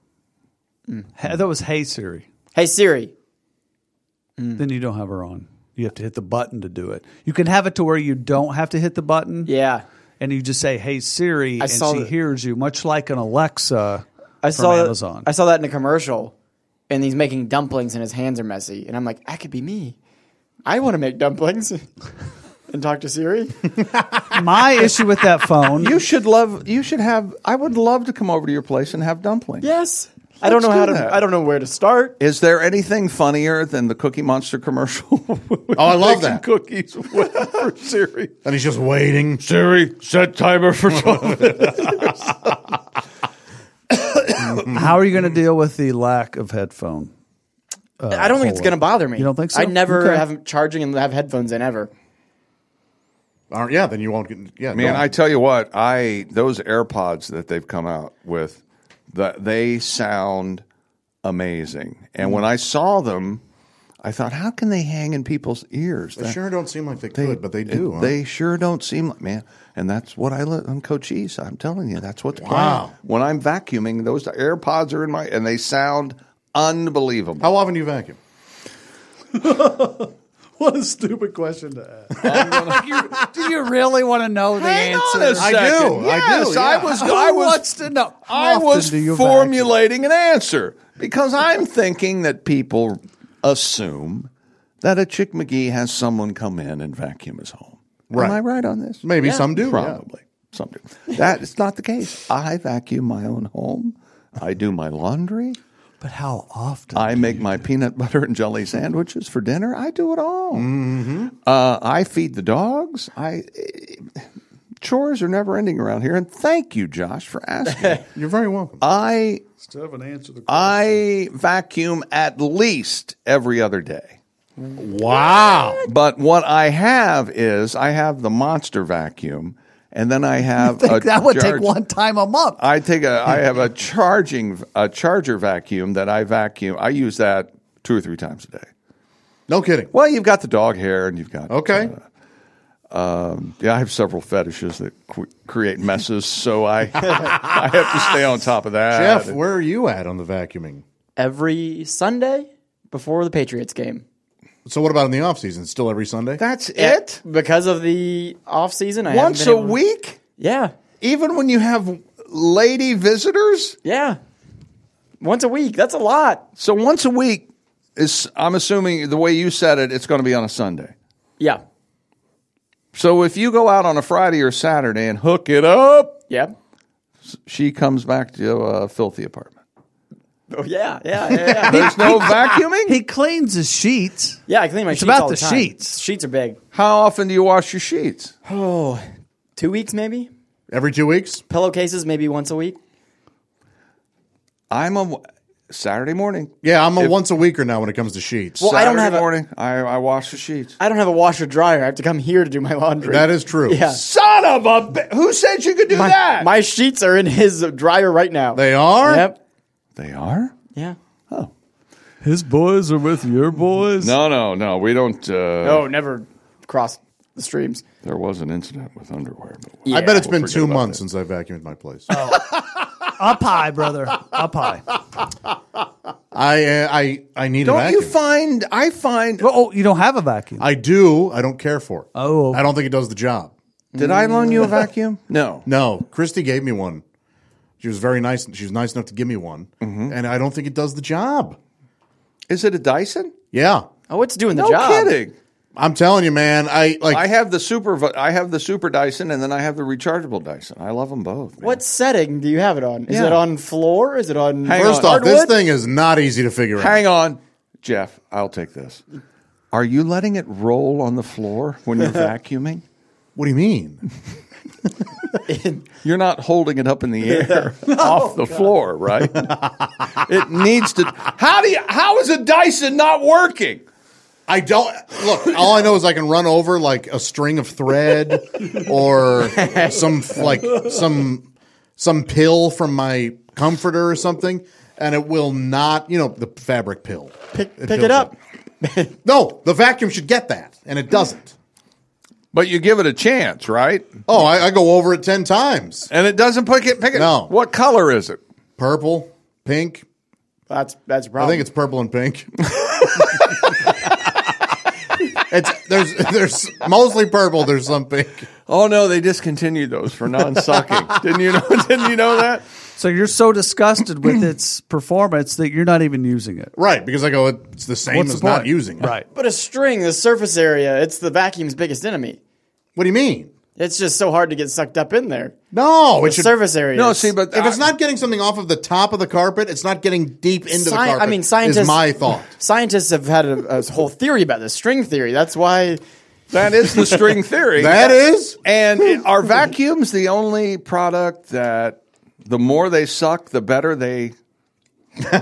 That was Hey Siri. Hey Siri. Then you don't have her on. You have to hit the button to do it. You can have it to where you don't have to hit the button. Yeah. And you just say, "Hey Siri," and saw she that- hears you, much like an Alexa I from saw Amazon. I saw that in a commercial, and he's making dumplings and his hands are messy, and I'm like, that could be me. I want to make dumplings and talk to Siri. My issue with that phone, You should have. I would love to come over to your place and have dumplings. Yes. I don't know Let's how do to. that. I don't know where to start. Is there anything funnier than the Cookie Monster commercial? Oh, I love Making that. Cookies for Siri. And he's just waiting. Siri, set timer for 12 minutes. How are you going to deal with the lack of headphone? I don't think it's going to bother me. You don't think so? I never Okay. have charging and have headphones in ever. Yeah, then you won't get. Yeah, Man, no. I tell you what, those AirPods that they've come out with, they sound amazing. And when I saw them, I thought, how can they hang in people's ears? They sure don't seem like they could, but they do. Huh? They sure don't seem like, man. And that's what I let on Cochise. I'm telling you, that's what's Wow. playing. When I'm vacuuming, those AirPods are in my, and they sound unbelievable. How often do you vacuum? What a stupid question to ask. Do you really want to know the Hang answer? on a second. I do, Yes, yeah. I Who was wants to know? How I often was do you formulating an answer because I'm thinking that people assume that a Chick McGee has someone come in and vacuum his home. Right. Am I right on this? Maybe some do. yeah. Probably. Some do. That is not the case. I vacuum my own home. I do my laundry. But how often? I make my peanut butter and jelly sandwiches for dinner. I do it all. Mm-hmm. I feed the dogs. Chores are never ending around here. And thank you, Josh, for asking. You're very welcome. I Still haven't answered the question. I vacuum at least every other day. Wow. But what I have is I have the monster vacuum, and then I have that would take charge- one time a month. I have a charger vacuum that I vacuum. I use that 2 or 3 times a day. No kidding. Well, you've got the dog hair, and you've got Okay. I have several fetishes that create messes, so I I have to stay on top of that. Jeff, where are you at on the vacuuming? Every Sunday before the Patriots game. So what about in the off season? Still every Sunday? That's it. Because of the off season, I Once a haven't been able- week, Yeah, even when you have lady visitors. yeah. Once a week. That's a lot. So once a week is. I'm assuming the way you said it, it's going to be on a Sunday. Yeah, So if you go out on a Friday or Saturday and hook it up, yeah. she comes back to a filthy apartment. Oh yeah. There's no vacuuming? He cleans his sheets. Yeah, I clean my It's sheets about all the the time. sheets. Sheets are big. How often do you wash your sheets? Oh, 2 weeks maybe. Every 2 weeks? Pillowcases maybe once a week. I'm a Saturday morning. Yeah, I'm a once a weeker now when it comes to sheets. Well, I don't Saturday have a- morning. I wash the sheets. I don't have a washer dryer. I have to come here to do my laundry. That is true. Yeah. Son of a! Who said you could do that? My sheets are in his dryer right now. They are? Yep. They are. Yeah. Oh His boys are with your boys. no, we don't. Oh, never cross the streams. There was an incident with underwear. But I bet it's we'll been forget 2 about months that. since I vacuumed my place. Up high, brother. Up high. I need a Don't vacuum. you find? I find. Oh, you don't have a vacuum. I do. I don't care for it. Oh. I don't think it does the job. Did I loan you a vacuum? No. No, Christy gave me one. She was very nice. She was nice enough to give me one, and I don't think it does the job. Is it a Dyson? Yeah, Oh, it's doing the No job. kidding. I'm telling you, man. I have the super Dyson, and then I have the rechargeable Dyson. I love them both. man. What setting do you have it on? Is Yeah. it on floor? Is it on Hang First on. off, this hardwood? thing is not easy to figure out. Hang on, Jeff. I'll take this. Are you letting it roll on the floor when you're vacuuming? What do you mean? You're not holding it up in the air off the floor, right? It needs to. How is a Dyson not working? I don't look. All I know is I can run over like a string of thread or some pill from my comforter or something, and it will not. The fabric pill. Pick fills it up. No, the vacuum should get that, and it doesn't. But you give it a chance, right? Oh, I go over it 10 times. And it doesn't pick it. No. What color is it? Purple, pink. That's a I problem. think it's purple and pink. There's mostly purple. There's some pink. Oh no, they discontinued those for non-sucking. Didn't you know that? So you're so disgusted with its performance that you're not even using it. Right, because I go, it's the same What's as the not point? using it. Right. But a string, the surface area, it's the vacuum's biggest enemy. What do you mean? It's just so hard to get sucked up in there. No, it The should. surface area. No, see, but If it's not getting something off of the top of the carpet, it's not getting deep into the carpet. I mean, scientists. is my thought. Scientists have had a whole theory about this string theory. That's why. that is the string theory. That is. And are vacuums the only product that the more they suck, the better they work?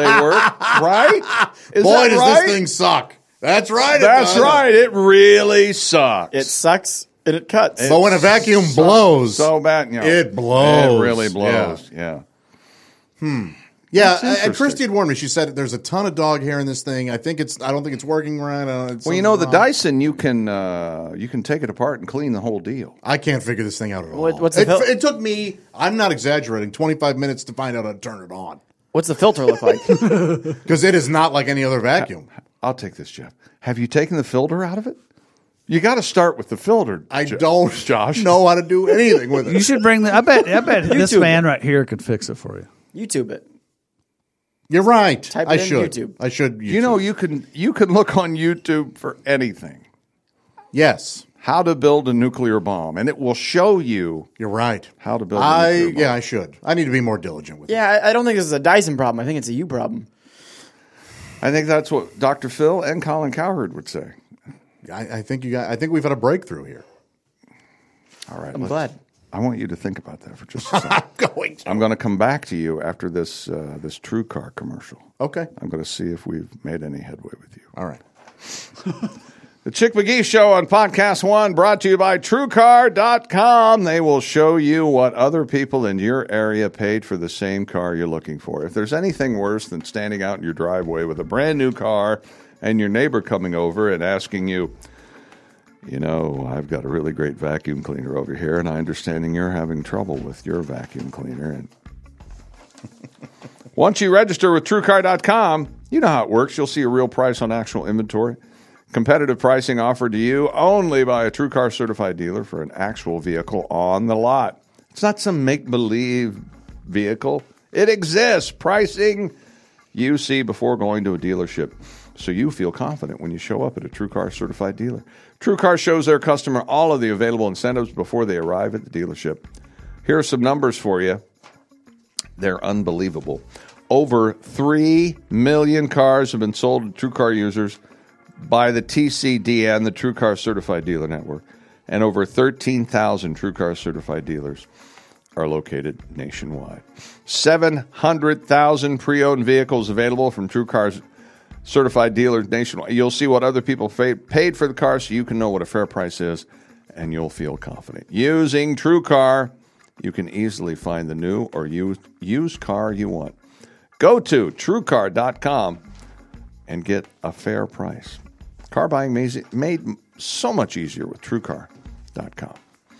Right? Is Boy, that does right? this thing suck. That's right. it That's does. right. It really sucks. It sucks and it cuts. But when a vacuum blows, so bad. it blows. It really blows. Yeah. Yeah, That's and interesting. Christy had warned me. She said there's a ton of dog hair in this thing. I don't think it's working right. Well, you know, the Dyson, you can take it apart and clean the whole deal. I can't figure this thing out at all. What's the it took me, I'm not exaggerating, 25 minutes to find out how to turn it on. What's the filter look like? Because it is not like any other vacuum. I'll take this, Jeff. Have you taken the filter out of it? You got to start with the filter. I don't Josh. know how to do anything with it. You should bring I bet this man right here could fix it for you. YouTube it. You're right. Type I it in should. YouTube. I should. YouTube. You know, you can look on YouTube for anything. Yes, How to build a nuclear bomb, and it will show you you're right. how to build a nuclear bomb. Yeah, I should. I need to be more diligent with it. Yeah, I don't think this is a Dyson problem. I think it's a you problem. I think that's what Dr. Phil and Colin Cowherd would say. I think we've had a breakthrough here. All right. I'm glad. I want you to think about that for just a second. I'm going to come back to you after this True Car commercial. Okay. I'm going to see if we've made any headway with you. All right. The Chick McGee Show on Podcast One, brought to you by TrueCar.com. They will show you what other people in your area paid for the same car you're looking for. If there's anything worse than standing out in your driveway with a brand new car and your neighbor coming over and asking you, you know, I've got a really great vacuum cleaner over here, and I understand you're having trouble with your vacuum cleaner. And once you register with TrueCar.com, you know how it works. You'll see a real price on actual inventory. Competitive pricing offered to you only by a TrueCar certified dealer for an actual vehicle on the lot. It's not some make-believe vehicle. It exists. Pricing you see before going to a dealership, so you feel confident when you show up at a TrueCar certified dealer. TrueCar shows their customer all of the available incentives before they arrive at the dealership. Here are some numbers for you. They're unbelievable. Over 3 million cars have been sold to TrueCar users by the TCDN, the TrueCar Certified Dealer Network, and over 13,000 TrueCar Certified dealers are located nationwide. 700,000 pre-owned vehicles available from TrueCar's certified dealers nationwide. You'll see what other people paid for the car, so you can know what a fair price is, and you'll feel confident. Using TrueCar, you can easily find the new or used car you want. Go to TrueCar.com and get a fair price. Car buying made so much easier with TrueCar.com.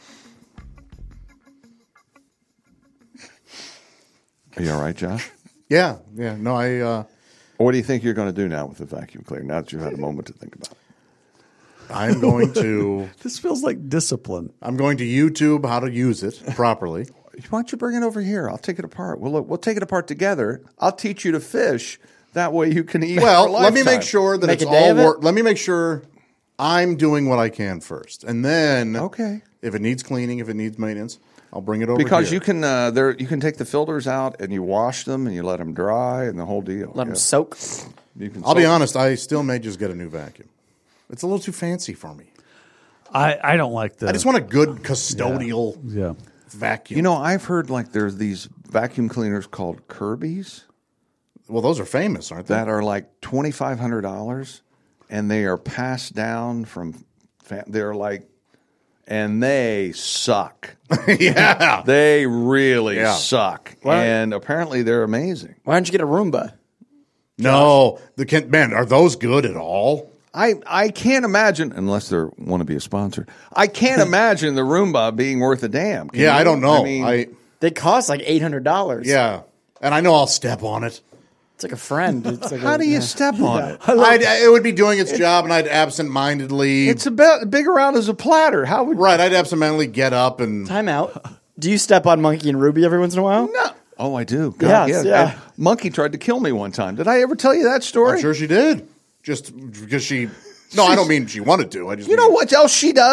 Are you all right, Josh? Yeah. No, What do you think you're going to do now with the vacuum cleaner, now that you've had a moment to think about it? I'm going to This feels like discipline. YouTube how to use it properly. Why don't you bring it over here? I'll take it apart. We'll take it apart together. I'll teach you to fish. That way you can eat. Well, for a let me lifetime. make sure that Make it's a day all of it? work. Let me make sure I'm doing what I can first, and then Okay. if it needs cleaning, if it needs maintenance, I'll bring it over Because here. you can you can take the filters out and you wash them and you let them dry and the whole deal. Let them soak. You can I'll be soak- honest. I still may just get a new vacuum. It's a little too fancy for me. I don't like the. I just want a good custodial Yeah. vacuum. You know, I've heard like there's these vacuum cleaners called Kirby's well, those are famous, aren't they? that are like $2,500, and they are passed down from. They're like, and they suck. Yeah. They really Yeah. suck, Why- and apparently they're amazing. Why don't you get a Roomba? No, man, are those good at all? I can't imagine, unless they want to be a sponsor, I can't imagine the Roomba being worth a damn. Can Yeah, you? I don't know. I mean, They cost like $800. yeah, and I know I'll step on it. It's like a friend. It's like how do you step on it? It would be doing its job, and I'd absentmindedly. It's about big around as a platter. How would right. I'd absentmindedly get up and. Time out. Do you step on Monkey and Ruby every once in a while? No. Oh, I do. God, Yes, yeah. And Monkey tried to kill me one time. Did I ever tell you that story? I'm sure she did. Just because she. No, I don't mean she wanted to. I just. You know what else she does?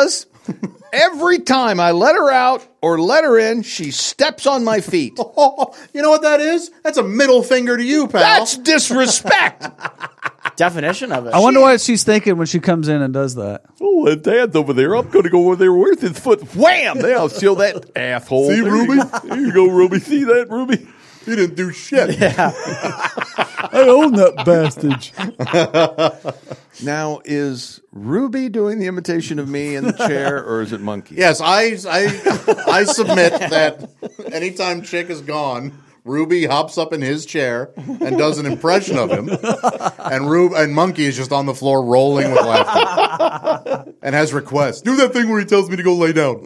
Every time I let her out or let her in, she steps on my feet. Oh, you know what that is? That's a middle finger to you, pal. That's disrespect. Definition of it. I wonder what she's thinking when she comes in and does that. Oh, Dad's over there. I'm going to go over there with his foot. Wham! There, I'll steal that asshole. See, Ruby? There you go, Ruby. See that, Ruby? He didn't do shit. I own that bastard. Now, is Ruby doing the imitation of me in the chair, or is it Monkey? Yes, I submit that anytime Chick is gone, Ruby hops up in his chair and does an impression of him, and Monkey is just on the floor rolling with laughter and has requests. Do that thing where he tells me to go lay down.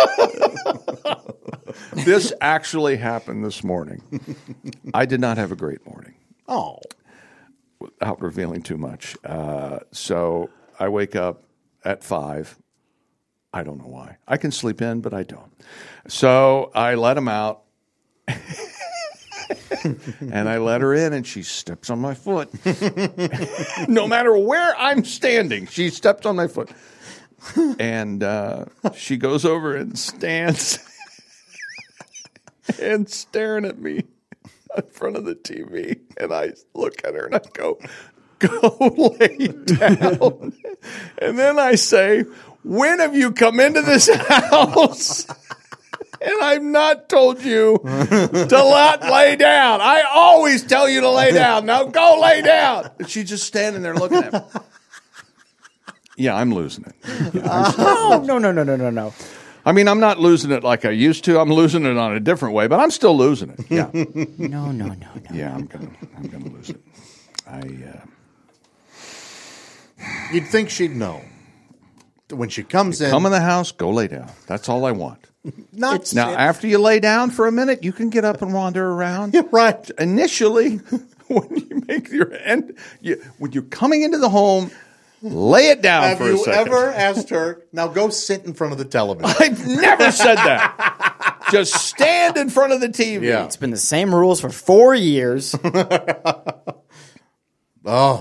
This actually happened this morning. I did not have a great morning. Oh. Without revealing too much. So I wake up at 5. I don't know why. I can sleep in, but I don't. So I let him out. And I let her in, and she steps on my foot. No matter where I'm standing, she steps on my foot. And she goes over and stands and staring at me in front of the TV. And I look at her and I go lay down. And then I say, when have you come into this house? And I've not told you to not lay down. I always tell you to lay down. Now go lay down. And she's just standing there looking at me. Yeah, I'm losing it. No. I mean, I'm not losing it like I used to. I'm losing it on a different way, but I'm still losing it. Yeah. No. Yeah, I'm gonna lose it. You'd think she'd know. When she comes in. Come in the house, go lay down. That's all I want. Now, After you lay down for a minute, you can get up and wander around. Yeah, right. Initially, when you make your end, when you're coming into the home, lay it down have for a you second. ever asked her, now go sit in front of the television? I've never said that. Just stand in front of the TV. Yeah. It's been the same rules for 4 years. Oh.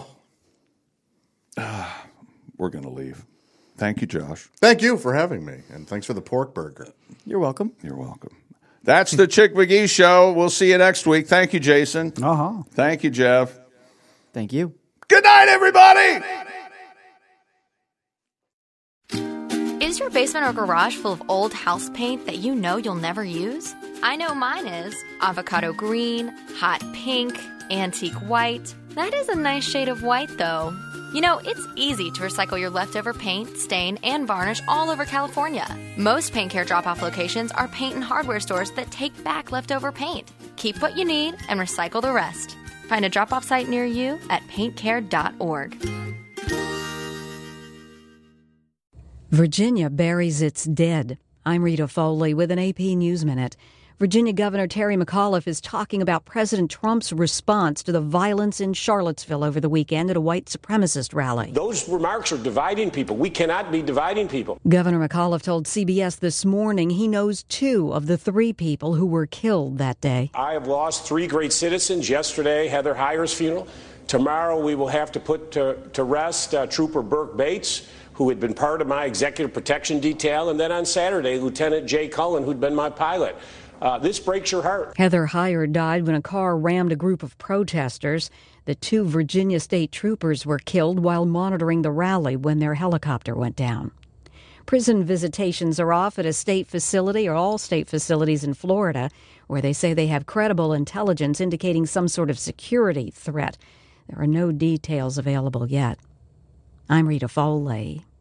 We're going to leave. Thank you, Josh. Thank you for having me, and thanks for the pork burger. You're welcome. You're welcome. That's the Chick McGee Show. We'll see you next week. Thank you, Jason. Uh-huh. Thank you, Jeff. Thank you. Good night, everybody. Is your basement or garage full of old house paint that you know you'll never use? I know mine is. Avocado green, hot pink, antique white. That is a nice shade of white, though. You know, it's easy to recycle your leftover paint, stain, and varnish all over California. Most Paint Care drop-off locations are paint and hardware stores that take back leftover paint. Keep what you need and recycle the rest. Find a drop-off site near you at paintcare.org. Virginia buries its dead. I'm Rita Foley with an AP News Minute. Virginia Governor Terry McAuliffe is talking about President Trump's response to the violence in Charlottesville over the weekend at a white supremacist rally. Those remarks are dividing people. We cannot be dividing people. Governor McAuliffe told CBS this morning he knows 2 of the 3 people who were killed that day. I have lost 3 great citizens. Yesterday, Heather Heyer's funeral. Tomorrow, we will have to put to rest Trooper Burke Bates, who had been part of my executive protection detail. And then on Saturday, Lieutenant Jay Cullen, who'd been my pilot. This breaks your heart. Heather Heyer died when a car rammed a group of protesters. The 2 Virginia state troopers were killed while monitoring the rally when their helicopter went down. Prison visitations are off at a state facility or all state facilities in Florida, where they say they have credible intelligence indicating some sort of security threat. There are no details available yet. I'm Rita Foley.